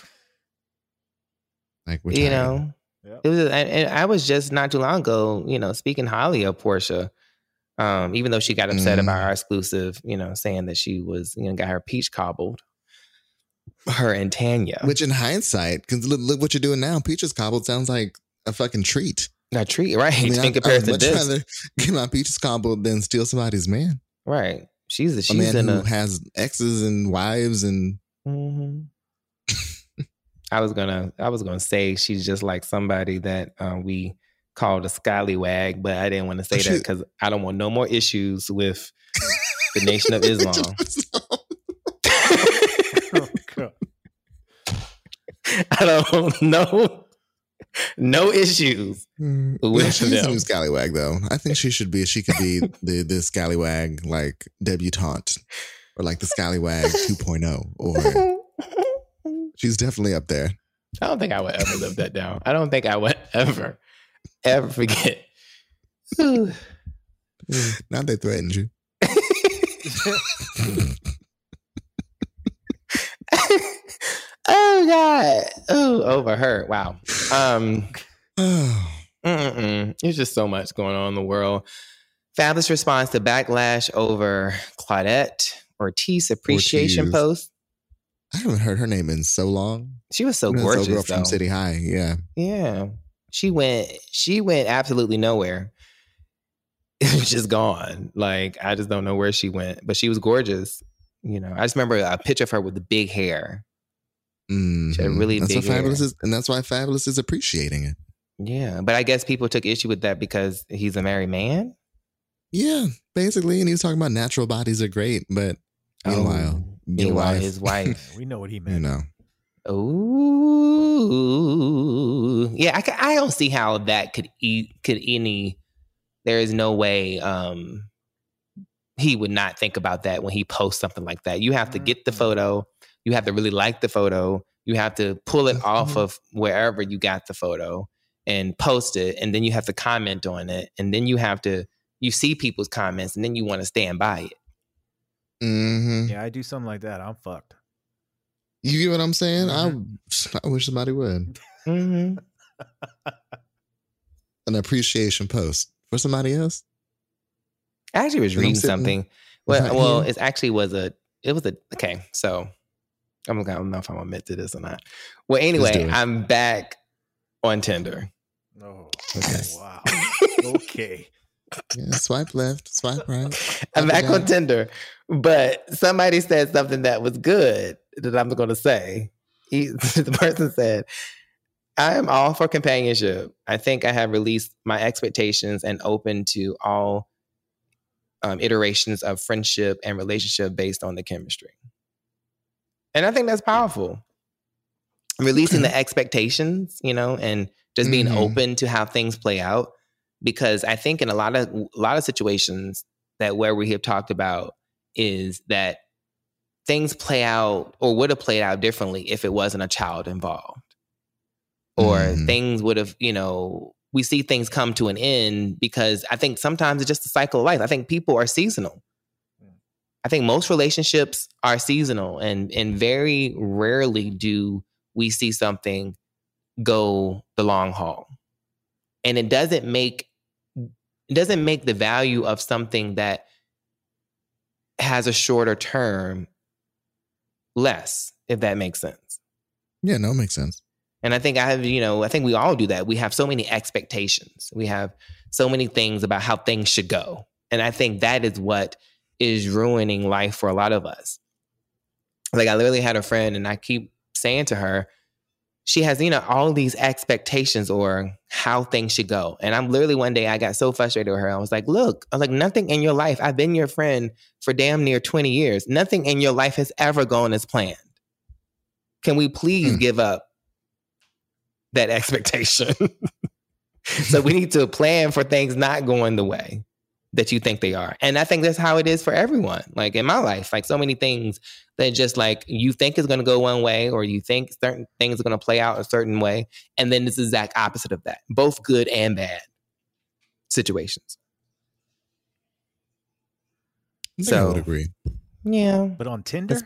Like, we're tired. You know? Yep. It was, and I was just not too long ago, you know, speaking highly of Portia. Even though she got upset about our exclusive, you know, saying that she was, you know, got her peach cobbled. Her and Tanya. Which in hindsight, because look what you're doing now. Peaches cobbled sounds like a fucking treat. A treat, right? I mean, in comparison to this. I'd much rather get my peaches cobbled than steal somebody's man. Right. She's a man who has exes and wives and... Mm-hmm. I was gonna say she's just like somebody that we called a scallywag, but I didn't want to say that because I don't want no more issues with the Nation of Islam. Oh, God. I don't know. No issues with she's them. a new scallywag, though. I think she could be the scallywag, like, debutante, or like the scallywag 2.0, or she's definitely up there. I don't think I would ever live that down. I don't think I would ever forget. Now they threatened you. Oh God! Oh, over her. Wow. There's just so much going on in the world. Fabulous response to backlash over Claudette Ortiz appreciation post. I haven't heard her name in so long. She was so gorgeous, girl from City High. Yeah. Yeah. She went absolutely nowhere. It was just gone. Like, I just don't know where she went, but she was gorgeous. You know, I just remember a picture of her with the big hair. Mm-hmm. She had really big hair. And that's why Fabulous is appreciating it. Yeah. But I guess people took issue with that because he's a married man. Yeah, basically. And he was talking about natural bodies are great, but meanwhile, his wife. We know what he meant. You know. Ooh. Yeah, I don't see how that could any... There is no way he would not think about that when he posts something like that. You have to get the photo. You have to really like the photo. You have to pull it off of wherever you got the photo and post it. And then you have to comment on it. And then you see people's comments and then you want to stand by it. Mm-hmm. Yeah, I do something like that. I'm fucked. You get what I'm saying? Mm-hmm. I wish somebody would. Mm-hmm. An appreciation post for somebody else. I actually was reading something. Well, it actually was okay. So I don't know if I'm admit to this or not. Well, anyway, I'm back on Tinder. Oh, okay. Wow. Okay. Yeah, swipe left, swipe right. I'm back on Tinder, but somebody said something that was good that I'm going to say. The person said, I am all for companionship. I think I have released my expectations and open to all iterations of friendship and relationship based on the chemistry. And I think that's powerful. Releasing the expectations, you know, and just being open to how things play out. Because I think in a lot of situations that where we have talked about is that things play out or would have played out differently if it wasn't a child involved. Or things would have, you know, we see things come to an end because I think sometimes it's just a cycle of life. I think people are seasonal. I think most relationships are seasonal and very rarely do we see something go the long haul. And it doesn't make the value of something that has a shorter term less, if that makes sense. Yeah, no, it makes sense. And I think I think we all do that. We have so many expectations. We have so many things about how things should go. And I think that is what is ruining life for a lot of us. Like, I literally had a friend and I keep saying to her, she has, you know, all of these expectations or how things should go. And I'm literally one day I got so frustrated with her. I was like, look, nothing in your life, I've been your friend for damn near 20 years. Nothing in your life has ever gone as planned. Can we please give up that expectation? So we need to plan for things not going the way that you think they are. And I think that's how it is for everyone. Like in my life, like so many things that just like you think is going to go one way, or you think certain things are going to play out a certain way. And then it's the exact opposite of that, both good and bad situations. I would agree. Yeah. But on Tinder?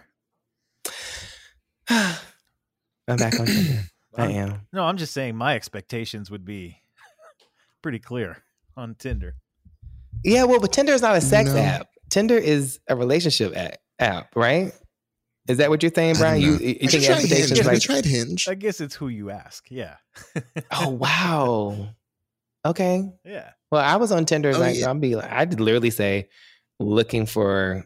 I'm back on Tinder. I am. No, I'm just saying my expectations would be pretty clear on Tinder. Yeah, well, but Tinder is not a sex app. Tinder is a relationship app, right? Is that what you're saying, Brian? You think expectations Hinge. Have you tried Hinge? I guess it's who you ask. Yeah. Oh, wow. Okay. Yeah. Well, I was on Tinder. I'd literally say looking for.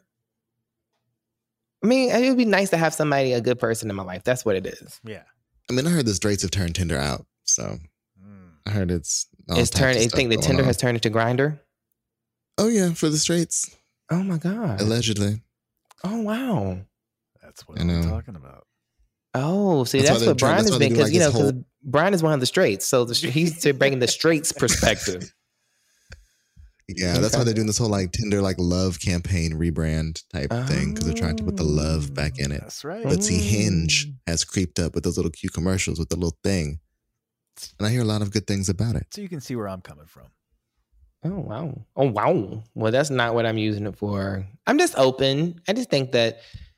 I mean, it would be nice to have somebody, a good person in my life. That's what it is. Yeah. I mean, I heard the straights have turned Tinder out, so I heard it's turned. You think that Tinder has turned into Grindr? Oh yeah, for the straights. Oh my God. Allegedly. Oh wow. That's what I'm talking about. Oh, see, that's what Brian has been, because because Brian is one of the straights, so he's bringing the straights perspective. Yeah, that's why they're doing this whole like Tinder like love campaign rebrand type thing, because they're trying to put the love back in it. That's right. But see, Hinge has creeped up with those little cute commercials with the little thing, and I hear a lot of good things about it. So you can see where I'm coming from. Oh wow. Well, that's not what I'm using it for. I'm just open. I just think that,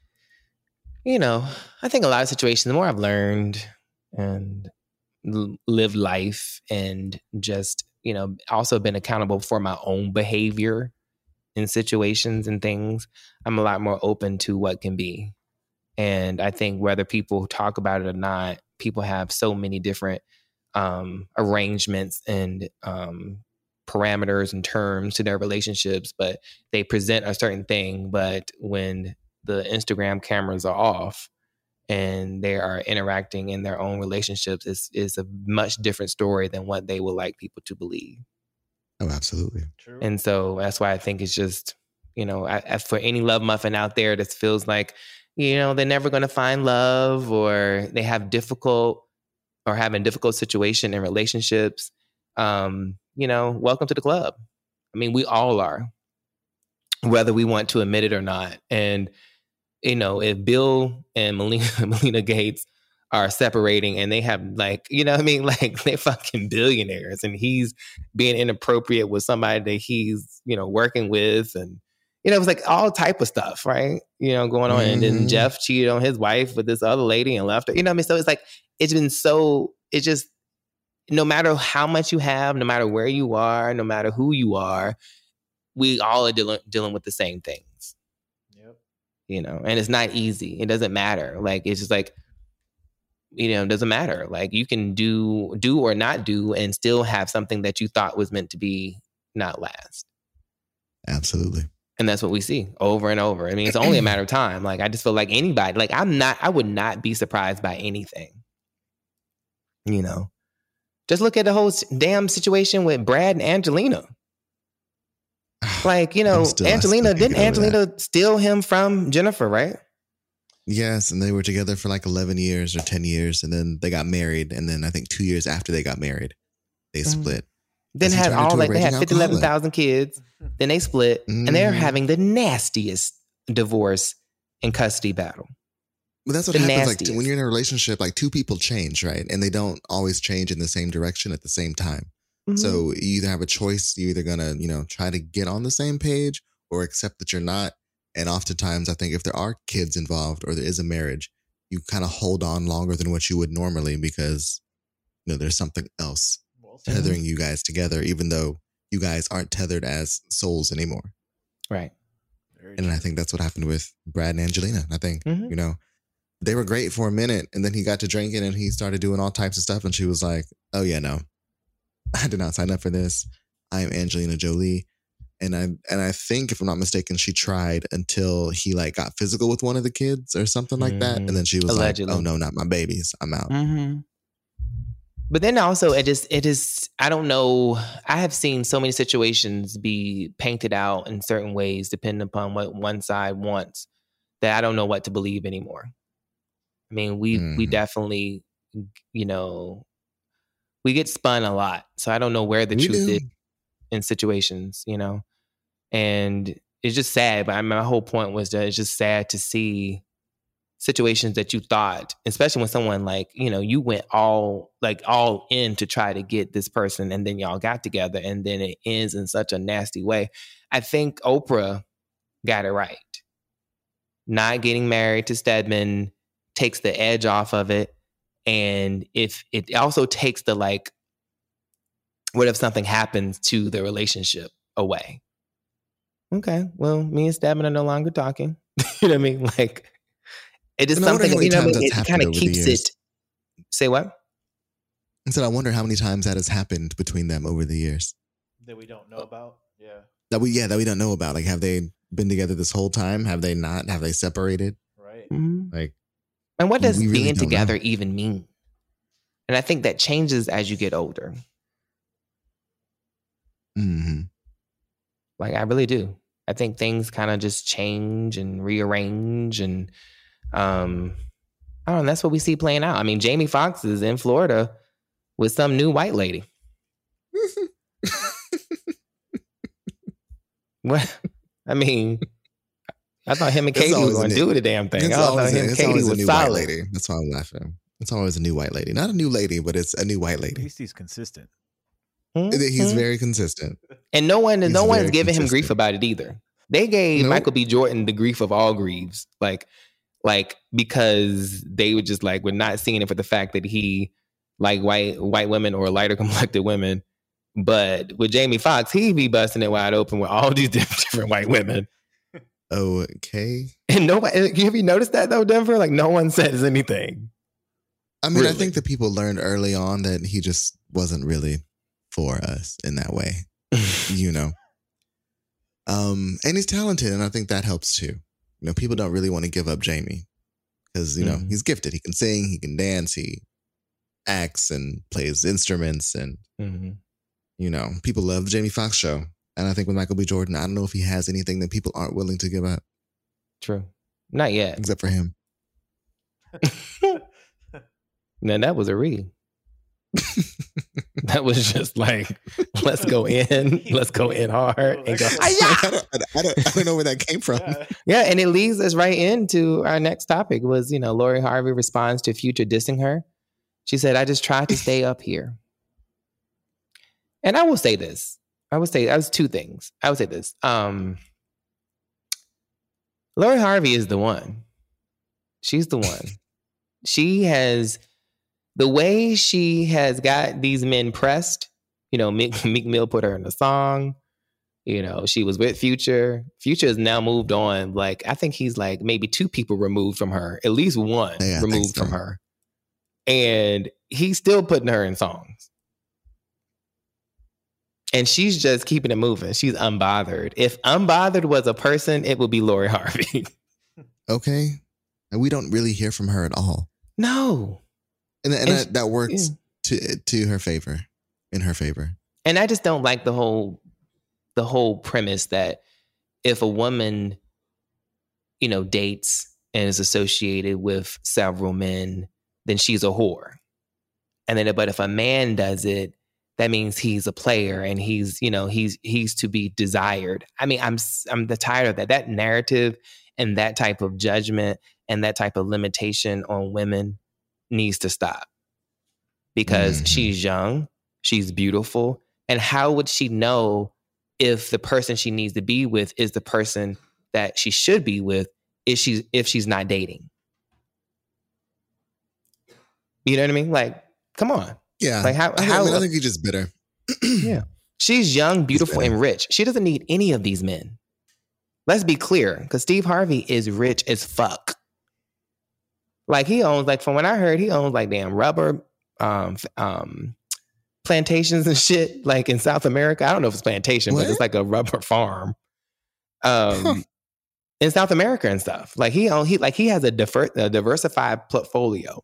I think a lot of situations, the more I've learned and lived life and just, also been accountable for my own behavior in situations and things, I'm a lot more open to what can be. And I think whether people talk about it or not, people have so many different arrangements and parameters and terms to their relationships, but they present a certain thing. But when the Instagram cameras are off and they are interacting in their own relationships, is a much different story than what they would like people to believe. Oh, absolutely. True. And so that's why I think it's just, for any love muffin out there that feels like, they're never going to find love, or they have having difficult situation in relationships, welcome to the club. I mean, we all are, whether we want to admit it or not. And, if Bill and Melina Gates are separating and they have like they're fucking billionaires, and he's being inappropriate with somebody that he's, working with, and, it's like all type of stuff, right? Going on. Mm-hmm. And then Jeff cheated on his wife with this other lady and left her, So it's like, it's just, no matter how much you have, no matter where you are, no matter who you are, we all are dealing with the same things. Yep. And it's not easy. It doesn't matter. Like, it's just like, it doesn't matter. Like, you can do or not do and still have something that you thought was meant to be not last. Absolutely. And that's what we see over and over. I mean, it's only a matter of time. Like, I just feel like anybody, like I would not be surprised by anything. Just look at the whole damn situation with Brad and Angelina. Like, Angelina, didn't Angelina steal him from Jennifer, right? Yes, and they were together for like 11 years or 10 years, and then they got married, and then I think 2 years after they got married, they split. Then they had 11,000 kids, then they split, and they're having the nastiest divorce and custody battle. But that's what happens. Like, when you're in a relationship, like, two people change, right? And they don't always change in the same direction at the same time. Mm-hmm. So you either have a choice. You're either going to, try to get on the same page or accept that you're not. And oftentimes, I think if there are kids involved or there is a marriage, you kind of hold on longer than what you would normally because, there's something else tethering you guys together, even though you guys aren't tethered as souls anymore. Right. And I think that's what happened with Brad and Angelina. I think, they were great for a minute, and then he got to drinking and he started doing all types of stuff. And she was like, oh yeah, no, I did not sign up for this. I am Angelina Jolie. And I think, if I'm not mistaken, she tried until he like got physical with one of the kids or something like that. And then she was allegedly like, oh no, not my babies. I'm out. Mm-hmm. But then also it is, I don't know. I have seen so many situations be painted out in certain ways, depending upon what one side wants, that I don't know what to believe anymore. I mean, we definitely, we get spun a lot. So I don't know where the truth is in situations, And it's just sad. But my whole point was that it's just sad to see situations that you thought, especially when someone like, you went all in to try to get this person, and then y'all got together, and then it ends in such a nasty way. I think Oprah got it right. Not getting married to Stedman takes the edge off of it. And if it also takes the what if something happens to the relationship away? Okay, well, me and Stedman are no longer talking. You know what I mean? It is something, it kind of keeps it. Say what? I said, I wonder how many times that has happened between them over the years. That we don't know about? Yeah. That we don't know about. Have they been together this whole time? Have they not? Have they separated? Right. Mm-hmm. And what does being together even mean? And I think that changes as you get older. Mm-hmm. I really do. I think things kind of just change and rearrange, and I don't know. That's what we see playing out. I mean, Jamie Foxx is in Florida with some new white lady. What? I mean, I thought him and Katie were going to do the damn thing. I thought him and Katie was solid. Lady. That's why I'm laughing. It's always a new white lady. Not a new lady, but it's a new white lady. At least he's consistent. Mm-hmm. He's very consistent. And no one is giving him grief about it either. They gave Michael B. Jordan the grief of all griefs. Because they were just we're not seeing it for the fact that he liked white women or lighter complected women. But with Jamie Foxx, he be busting it wide open with all these different white women. Okay. And nobody, have you noticed that though, Denver? No one says anything. I mean, really? I think that people learned early on that he just wasn't really for us in that way, and he's talented, and I think that helps too. People don't really want to give up Jamie because he's gifted. He can sing, he can dance, he acts and plays instruments, and people love the Jamie Foxx show. And I think with Michael B. Jordan, I don't know if he has anything that people aren't willing to give up. True, not yet, except for him. Now that was a read. That was just let's go in hard and go. I don't know where that came from. Yeah, and it leads us right into our next topic. Was Lori Harvey responds to Future dissing her. She said, "I just tried to stay up here." And I will say this. I was two things. I would say this. Lori Harvey is the one. She's the one. She has. The way she has got these men pressed, Meek Mill put her in the song. She was with Future. Future has now moved on. I think he's maybe two people removed from her, at least one removed from her. And he's still putting her in songs. And she's just keeping it moving. She's unbothered. If unbothered was a person, it would be Lori Harvey. Okay. And we don't really hear from her at all. No. And that works to her favor, in her favor. And I just don't like the whole premise that if a woman, dates and is associated with several men, then she's a whore. And then, but if a man does it, that means he's a player and he's to be desired. I mean, I'm tired of that. That narrative and that type of judgment and that type of limitation on women needs to stop, because she's young, she's beautiful, and how would she know if the person she needs to be with is the person that she should be with if she's not dating? You know what I mean? Come on. Yeah. I think you're just bitter. Yeah. She's young, beautiful, and rich. She doesn't need any of these men. Let's be clear, because Steve Harvey is rich as fuck. He owns, from what I heard, he owns damn rubber plantations and shit, in South America. I don't know if it's plantation, but it's a rubber farm in South America and stuff. He has a diversified portfolio,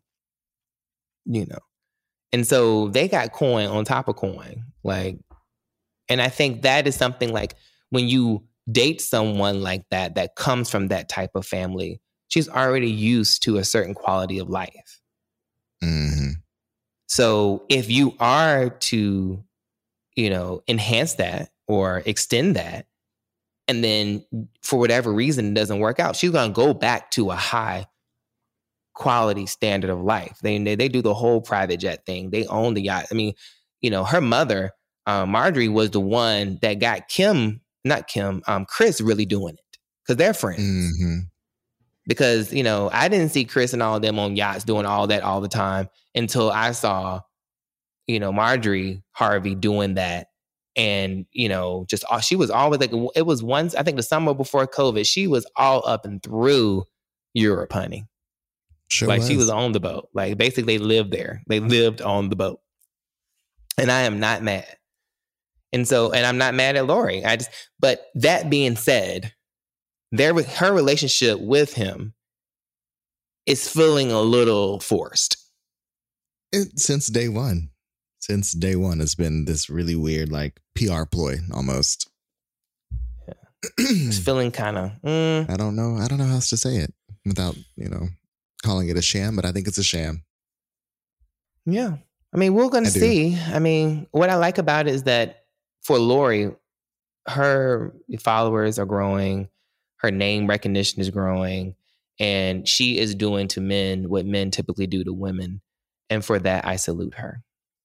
And so they got coin on top of coin. And I think that is something when you date someone like that comes from that type of family, she's already used to a certain quality of life. Mm-hmm. So if you are to, enhance that or extend that, and then for whatever reason it doesn't work out, she's going to go back to a high quality standard of life. They do the whole private jet thing. They own the yacht. I mean, her mother, Marjorie, was the one that got Chris really doing it because they're friends. Mm-hmm. Because, I didn't see Chris and all of them on yachts doing all that all the time until I saw, Marjorie Harvey doing that. And, just she was always like, it was once, I think the summer before COVID, she was all up and through Europe, honey. Sure like was. She was on the boat. Like basically they lived there. They lived on the boat. And I am not mad. And I'm not mad at Lori. But that being said, her relationship with him is feeling a little forced. Since day one. It's been this really weird, like, PR ploy almost. Yeah. It's feeling kind of... I don't know how else to say it without, calling it a sham, but I think it's a sham. Yeah. I mean, we're going to see. I mean, what I like about it is that for Lori, her followers are growing, her name recognition is growing, and she is doing to men what men typically do to women. And for that, I salute her.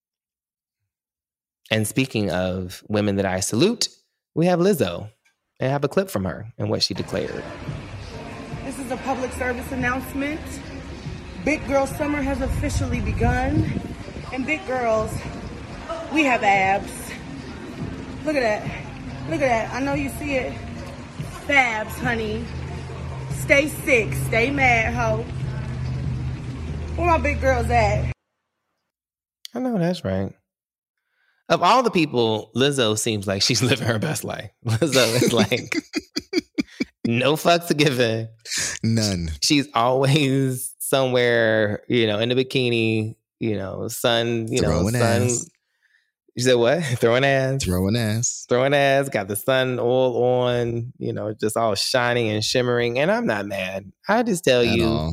And speaking of women that I salute, we have Lizzo. I have a clip from her and what she declared. This is a public service announcement. Big Girl Summer has officially begun. And big girls, we have abs. Look at that. Look at that. I know you see it. Fabs, honey. Stay sick. Stay mad, ho. Where my big girls at? I know that's right. Of all the people, Lizzo seems like she's living her best life. Lizzo is like, no fucks given. None. She's always somewhere, in the bikini, sun, throwing sun. Ass. You said what? Throwing ass. Throwing ass. Throwing ass. Got the sun oil on, just all shining and shimmering. And I'm not mad. I just tell you,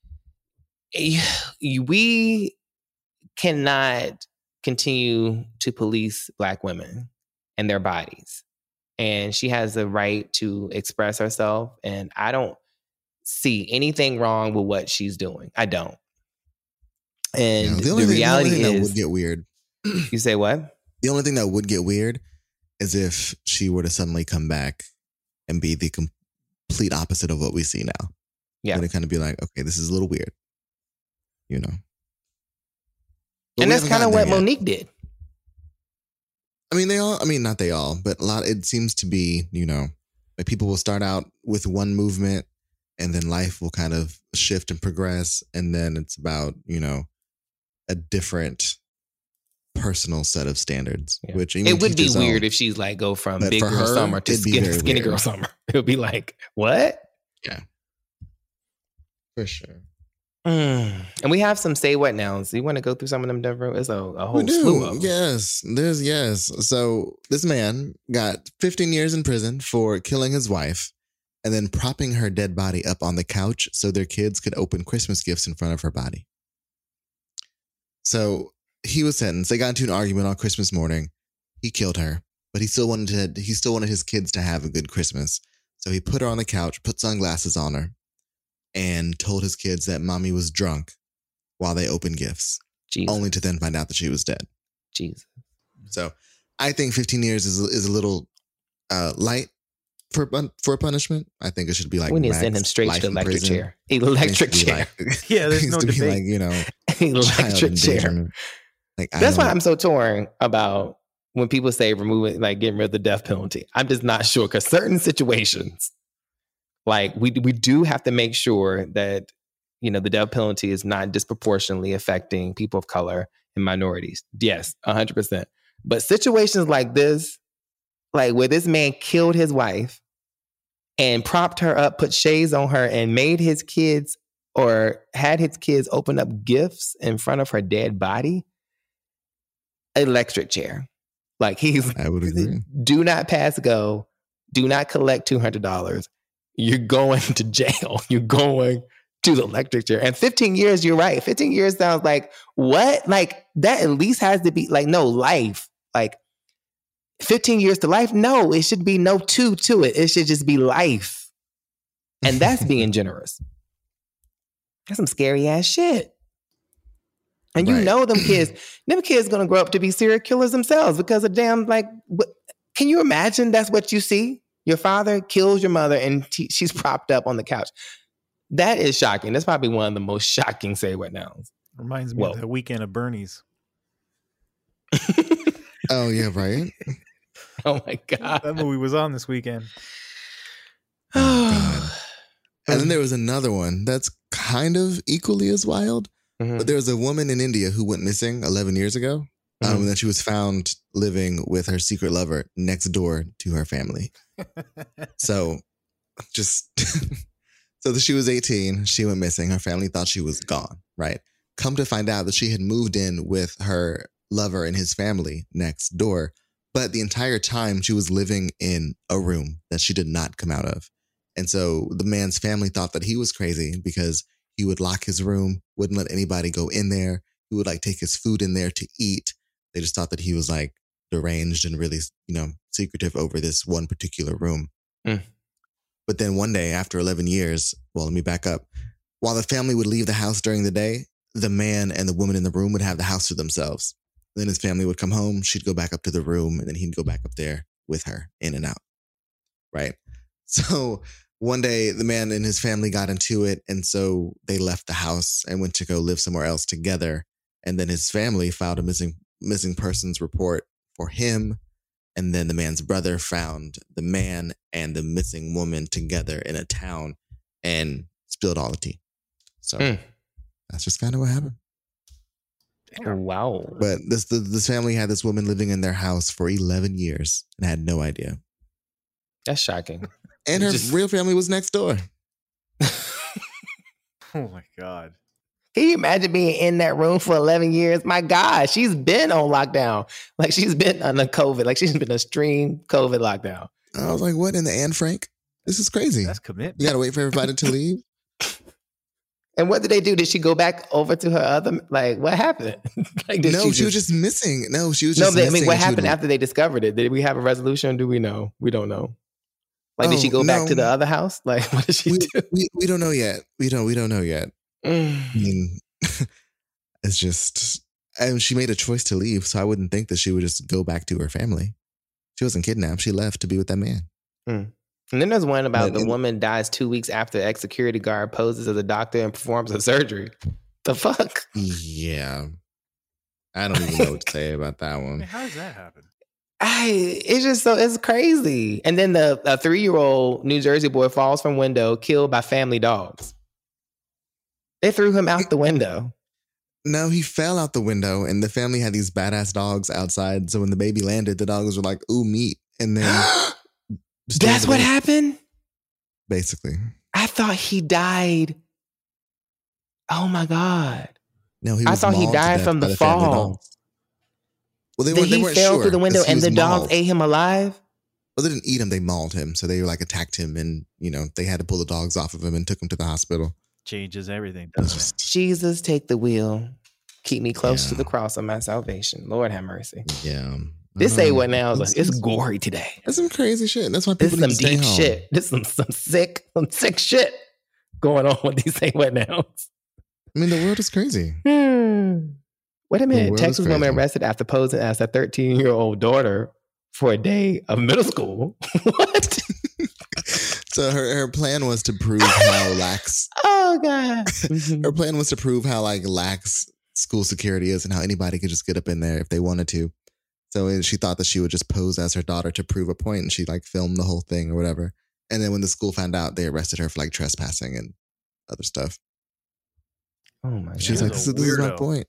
we cannot continue to police Black women and their bodies. And she has the right to express herself. And I don't see anything wrong with what she's doing. I don't. And the reality is, that would get weird. You say what? The only thing that would get weird is if she were to suddenly come back and be the complete opposite of what we see now. Yeah. And it kind of be like, okay, this is a little weird. But and that's kind of what Monique did. I mean, not they all, but it seems to be, like people will start out with one movement and then life will kind of shift and progress. And then it's about, a different personal set of standards, which it would be weird if she's like go from big girl summer to skinny girl summer. It would be like, what? Yeah, for sure. And we have some say what nouns. Do you want to go through some of them, Denver? It's a whole slew of them. Yes. So this man got 15 years in prison for killing his wife and then propping her dead body up on the couch so their kids could open Christmas gifts in front of her body. So he was sentenced. They got into an argument on Christmas morning. He killed her, but he still wanted his kids to have a good Christmas. So he put her on the couch, put sunglasses on her, and told his kids that mommy was drunk while they opened gifts, only to then find out that she was dead. Jesus. So I think 15 years is a little light for a punishment. I think it should be like we need to send him straight to the electric chair. Electric chair. Yeah, there's no debate. Electric chair. Like, that's why I'm so torn about when people say removing, like getting rid of the death penalty. I'm just not sure because certain situations, like we do have to make sure that, the death penalty is not disproportionately affecting people of color and minorities. Yes, 100%. But situations like this, like where this man killed his wife and propped her up, put shades on her and made his kids or had his kids open up gifts in front of her dead body, electric chair. Like I would agree. Do not pass go. Do not collect $200. You're going to jail. You're going to the electric chair. And 15 years, you're right. 15 years sounds like, what? Like, that at least has to be, like, no, life. Like, 15 years to life? No, it should be no 2 to it. It should just be life. And that's being generous. That's some scary ass shit. And you know them kids going to grow up to be serial killers themselves because of damn, like, can you imagine that's what you see? Your father kills your mother and she's propped up on the couch. That is shocking. That's probably one of the most shocking say what nows. Reminds me of the Weekend at Bernie's. Oh, yeah, right? Oh, my God. That movie was on this weekend. Oh, God. And then there was another one that's kind of equally as wild. Mm-hmm. But there was a woman in India who went missing 11 years ago. And then she was found living with her secret lover next door to her family. So she was 18. She went missing. Her family thought she was gone, right? Come to find out that she had moved in with her lover and his family next door. But the entire time she was living in a room that she did not come out of. And so the man's family thought that he was crazy because he would lock his room, wouldn't let anybody go in there. He would like take his food in there to eat. They just thought that he was like deranged and really, secretive over this one particular room. Mm. But then one day after 11 years, well, let me back up. While the family would leave the house during the day, the man and the woman in the room would have the house to themselves. Then his family would come home. She'd go back up to the room and then he'd go back up there with her in and out. Right. So one day the man and his family got into it. And so they left the house and went to go live somewhere else together. And then his family filed a missing persons report for him. And then the man's brother found the man and the missing woman together in a town and spilled all the tea. So that's just kind of what happened. Damn. Wow. But this family had this woman living in their house for 11 years and had no idea. That's shocking. And her real family was next door. Oh my God. Can you imagine being in that room for 11 years? My God, she's been on lockdown. Like she's been on the COVID. Like she's been a extreme COVID lockdown. I was like, what in the Anne Frank? This is crazy. That's commitment. You got to wait for everybody to leave. And what did they do? Did she go back over to her other, like what happened? Like, she was just missing. No, she was just missing. I mean, what happened after they discovered it? Did we have a resolution? Do we know? We don't know. Like, did she go back to the other house? Like, what did she do? We don't know yet. We don't know yet. I mean, it's just, and she made a choice to leave, so I wouldn't think that she would just go back to her family. She wasn't kidnapped. She left to be with that man. And then there's one about the woman dies 2 weeks after ex-security guard poses as a doctor and performs a surgery. The fuck? Yeah. I don't even know what to say about that one. How does that happen? It's crazy. And then a 3-year-old New Jersey boy falls from window, killed by family dogs. They threw him out the window. No, he fell out the window and the family had these badass dogs outside. So when the baby landed, the dogs were like, ooh, meat. And then that's what happened? Basically. I thought he died. Oh my God. No, I thought he died from the fall. Well, he fell through the window and the dogs ate him alive? Well, they didn't eat him. They mauled him. So they like attacked him and, they had to pull the dogs off of him and took him to the hospital. Changes everything, doesn't it? Jesus, take the wheel. Keep me close to the cross of my salvation. Lord have mercy. Yeah. This say what now? It's gory today. That's some crazy shit. That's why people need to stay home. This some deep shit. This some sick shit going on with these say what nows. I mean, the world is crazy. Wait a minute. Texas woman arrested after posing as a 13-year-old daughter for a day of middle school. What? So her plan was to prove how lax. Oh God. Her plan was to prove how lax school security is and how anybody could just get up in there if they wanted to. So she thought that she would just pose as her daughter to prove a point, and she filmed the whole thing or whatever. And then when the school found out, they arrested her for trespassing and other stuff. Oh my God. She's like, this is my point.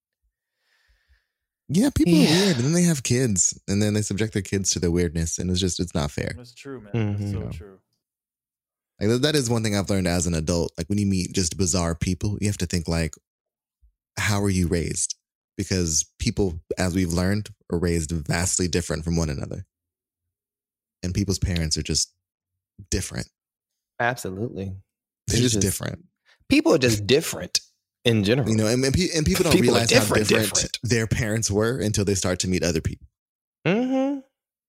Yeah, people are weird. And then they have kids and then they subject their kids to their weirdness. And it's not fair. That's true, man. That's so true. That is one thing I've learned as an adult. When you meet just bizarre people, you have to think how are you raised? Because people, as we've learned, are raised vastly different from one another. And people's parents are just different. Absolutely. They're just different. People are just different in general. And people don't realize how different their parents were until they start to meet other people. Mm-hmm.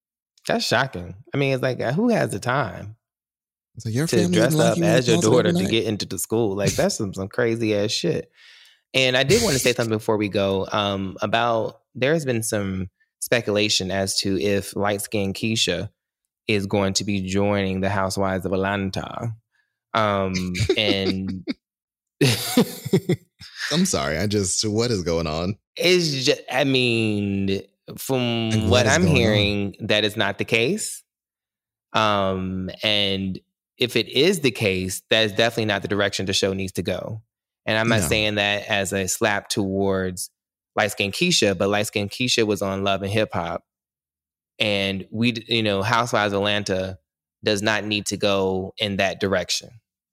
That's shocking. I mean, it's like, who has the time so your to dress up as your daughter to get into the school? Like, that's some crazy ass shit. And I did want to say something before we go about there's been some speculation as to if light-skinned Keisha is going to be joining the Housewives of Atlanta. And I'm sorry, what is going on? It's just, I mean, from what I'm hearing, that is not the case. And if it is the case, that is definitely not the direction the show needs to go. And I'm not saying that as a slap towards light-skinned Keisha, but light-skinned Keisha was on Love and Hip Hop. And Housewives of Atlanta does not need to go in that direction.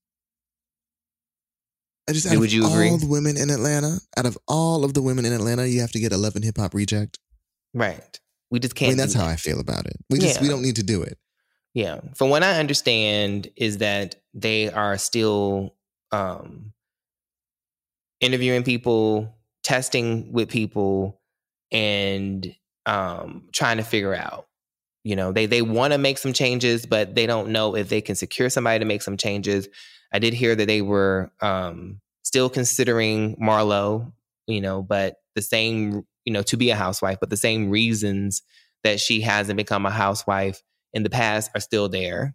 Would you agree? Out of all of the women in Atlanta, you have to get a Love and Hip Hop reject. Right. We just can't. That's how I feel about it. We don't need to do it. Yeah. From what I understand is that they are still interviewing people, testing with people, and trying to figure out. They want to make some changes, but they don't know if they can secure somebody to make some changes. I did hear that they were still considering Marlo, but the same, to be a housewife, but the same reasons that she hasn't become a housewife in the past are still there.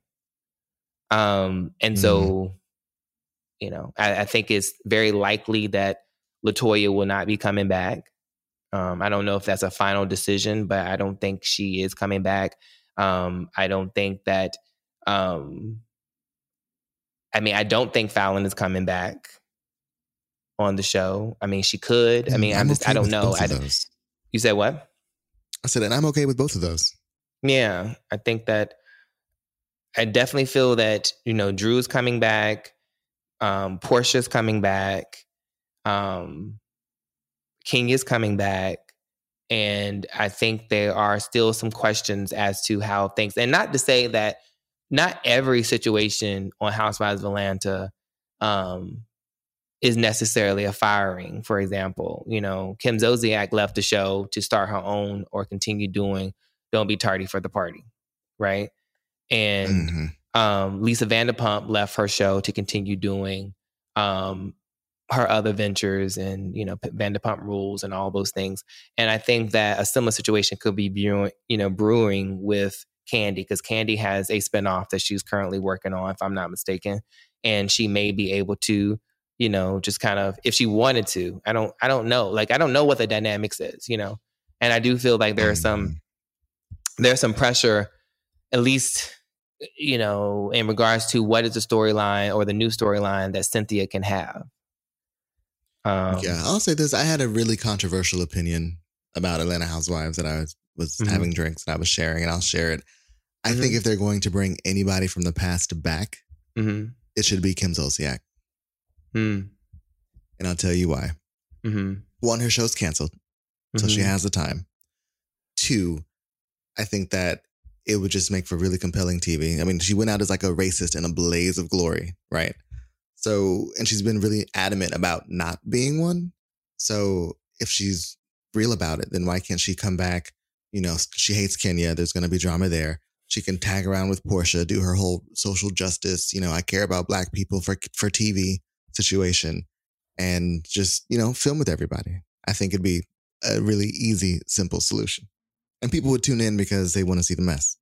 So, I think it's very likely that LaToya will not be coming back. I don't know if that's a final decision, but I don't think she is coming back. I don't think that, I don't think Fallon is coming back on the show. I mean, she could. I mean, I don't know. You said what? I said, and I'm okay with both of those. Yeah, I think that I definitely feel that, Drew's coming back. Portia's coming back. King is coming back. And I think there are still some questions as to how things, and not to say that not every situation on Housewives of Atlanta is necessarily a firing. For example, Kim Zolciak left the show to start her own or continue doing Don't Be Tardy for the Party, right? And Lisa Vanderpump left her show to continue doing her other ventures and, Vanderpump Rules and all those things. And I think that a similar situation could be brewing with Kandi, because Kandi has a spinoff that she's currently working on, if I'm not mistaken. And she may be able to, just kind of, if she wanted to, I don't know. Like, I don't know what the dynamics is, and I do feel like there's some pressure, at least, in regards to what is the storyline or the new storyline that Cynthia can have. I'll say this. I had a really controversial opinion about Atlanta Housewives that I was having drinks and I was sharing, and I'll share it. I think if they're going to bring anybody from the past back, it should be Kim Zolciak. And I'll tell you why. One, her show's canceled, so she has the time. Two, I think that it would just make for really compelling TV. I mean, she went out as like a racist in a blaze of glory, right? So, and she's been really adamant about not being one. So if she's real about it, then why can't she come back? She hates Kenya. There's going to be drama there. She can tag around with Portia, do her whole social justice, I care about Black people for TV situation, and just, film with everybody. I think it'd be a really easy, simple solution. And people would tune in because they want to see the mess.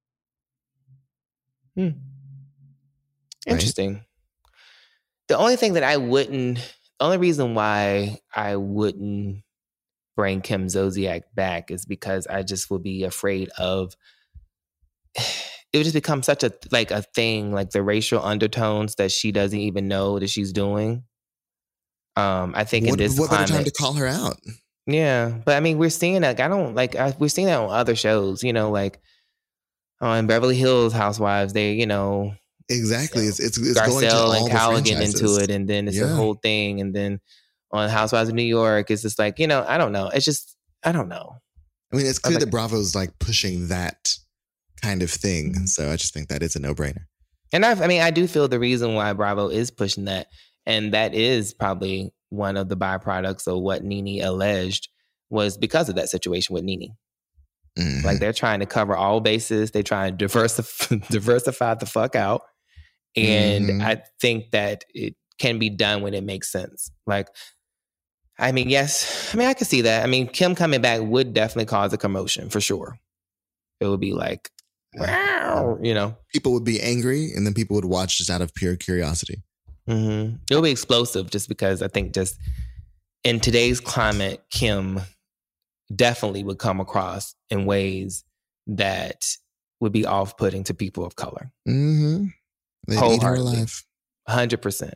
Interesting. Right? The only reason why I wouldn't bring Kim Zolciak back is because I just would be afraid of, it would just become such a thing, like the racial undertones that she doesn't even know that she's doing. I think in this climate, what better time to call her out? Yeah, but I mean, we're seeing that. We're seeing that on other shows. Like on Beverly Hills Housewives, they, exactly. It's Garcelle and Kyle get into it, and then it's a whole thing. And then on Housewives of New York, it's just like, I don't know. It's just, I don't know. I mean, it's clear that Bravo's like pushing that kind of thing. So I just think that it's a no-brainer. And I do feel the reason why Bravo is pushing that, and that is probably one of the byproducts of what Nene alleged, was because of that situation with Nene. Mm-hmm. Like they're trying to cover all bases. They try and diversify the fuck out. And I think that it can be done when it makes sense. Like, I mean, yes. I mean, I can see that. I mean, Kim coming back would definitely cause a commotion for sure. It would be like, wow, you know. People would be angry and then people would watch just out of pure curiosity. Mm-hmm. It'll be explosive just because I think just in today's climate, Kim definitely would come across in ways that would be off-putting to people of color. Mm-hmm. They'd eat her alive. 100%.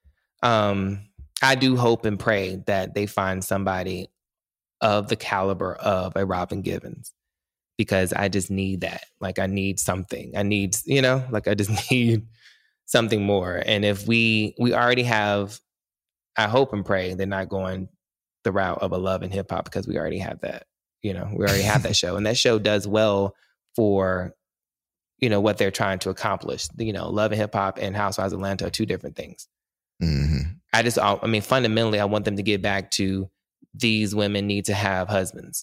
I do hope and pray that they find somebody of the caliber of a Robin Givens, because I just need that. Like, I need something. I need, you know, like I just need something more. And if we already have, I hope and pray they're not going the route of a Love and Hip Hop, because we already have that. You know, we already have that show, and that show does well for, you know, what they're trying to accomplish. You know, Love and Hip Hop and Housewives of Atlanta are two different things. Mm-hmm. I mean, fundamentally, I want them to get back to these women need to have husbands.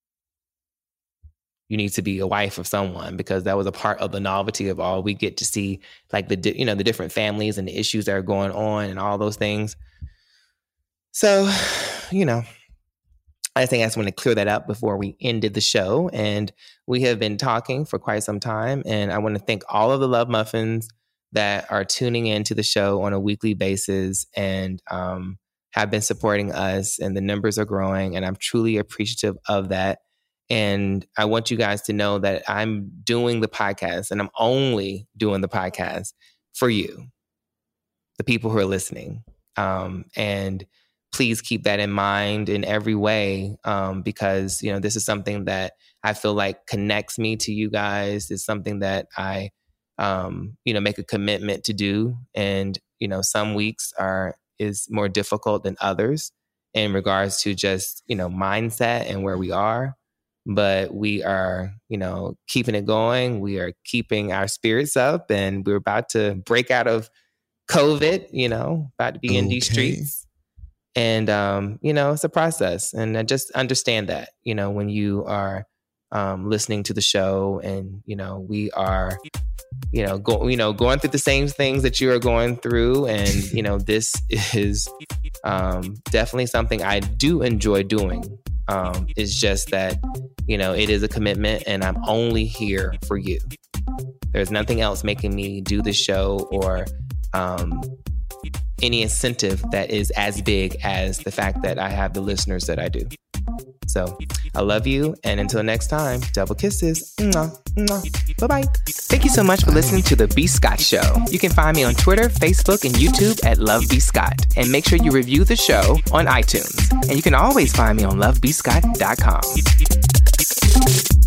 You need to be a wife of someone, because that was a part of the novelty of all. We get to see like the different families and the issues that are going on and all those things. So, you know, I think I just want to clear that up before we ended the show. And we have been talking for quite some time. And I want to thank all of the Love Muffins that are tuning into the show on a weekly basis and have been supporting us. And the numbers are growing. And I'm truly appreciative of that. And I want you guys to know that I'm doing the podcast, and I'm only doing the podcast for you, the people who are listening. And please keep that in mind in every way, because, you know, this is something that I feel like connects me to you guys. It's something that I, you know, make a commitment to do. And, you know, some weeks is more difficult than others in regards to just, you know, mindset and where we are. But we are, you know, keeping it going. We are keeping our spirits up, and we're about to break out of COVID, you know, about to be in these streets. And, you know, it's a process. And I just understand that, you know, when you are listening to the show, and, you know, we are, you know, going through the same things that you are going through. And, you know, this is definitely something I do enjoy doing. It's just that, you know, it is a commitment, and I'm only here for you. There's nothing else making me do the show, or any incentive that is as big as the fact that I have the listeners that I do. So I love you. And until next time, double kisses. Mwah, mwah. Bye-bye. Thank you so much for listening to The B. Scott Show. You can find me on Twitter, Facebook, and YouTube at Love B. Scott. And make sure you review the show on iTunes. And you can always find me on lovebscott.com.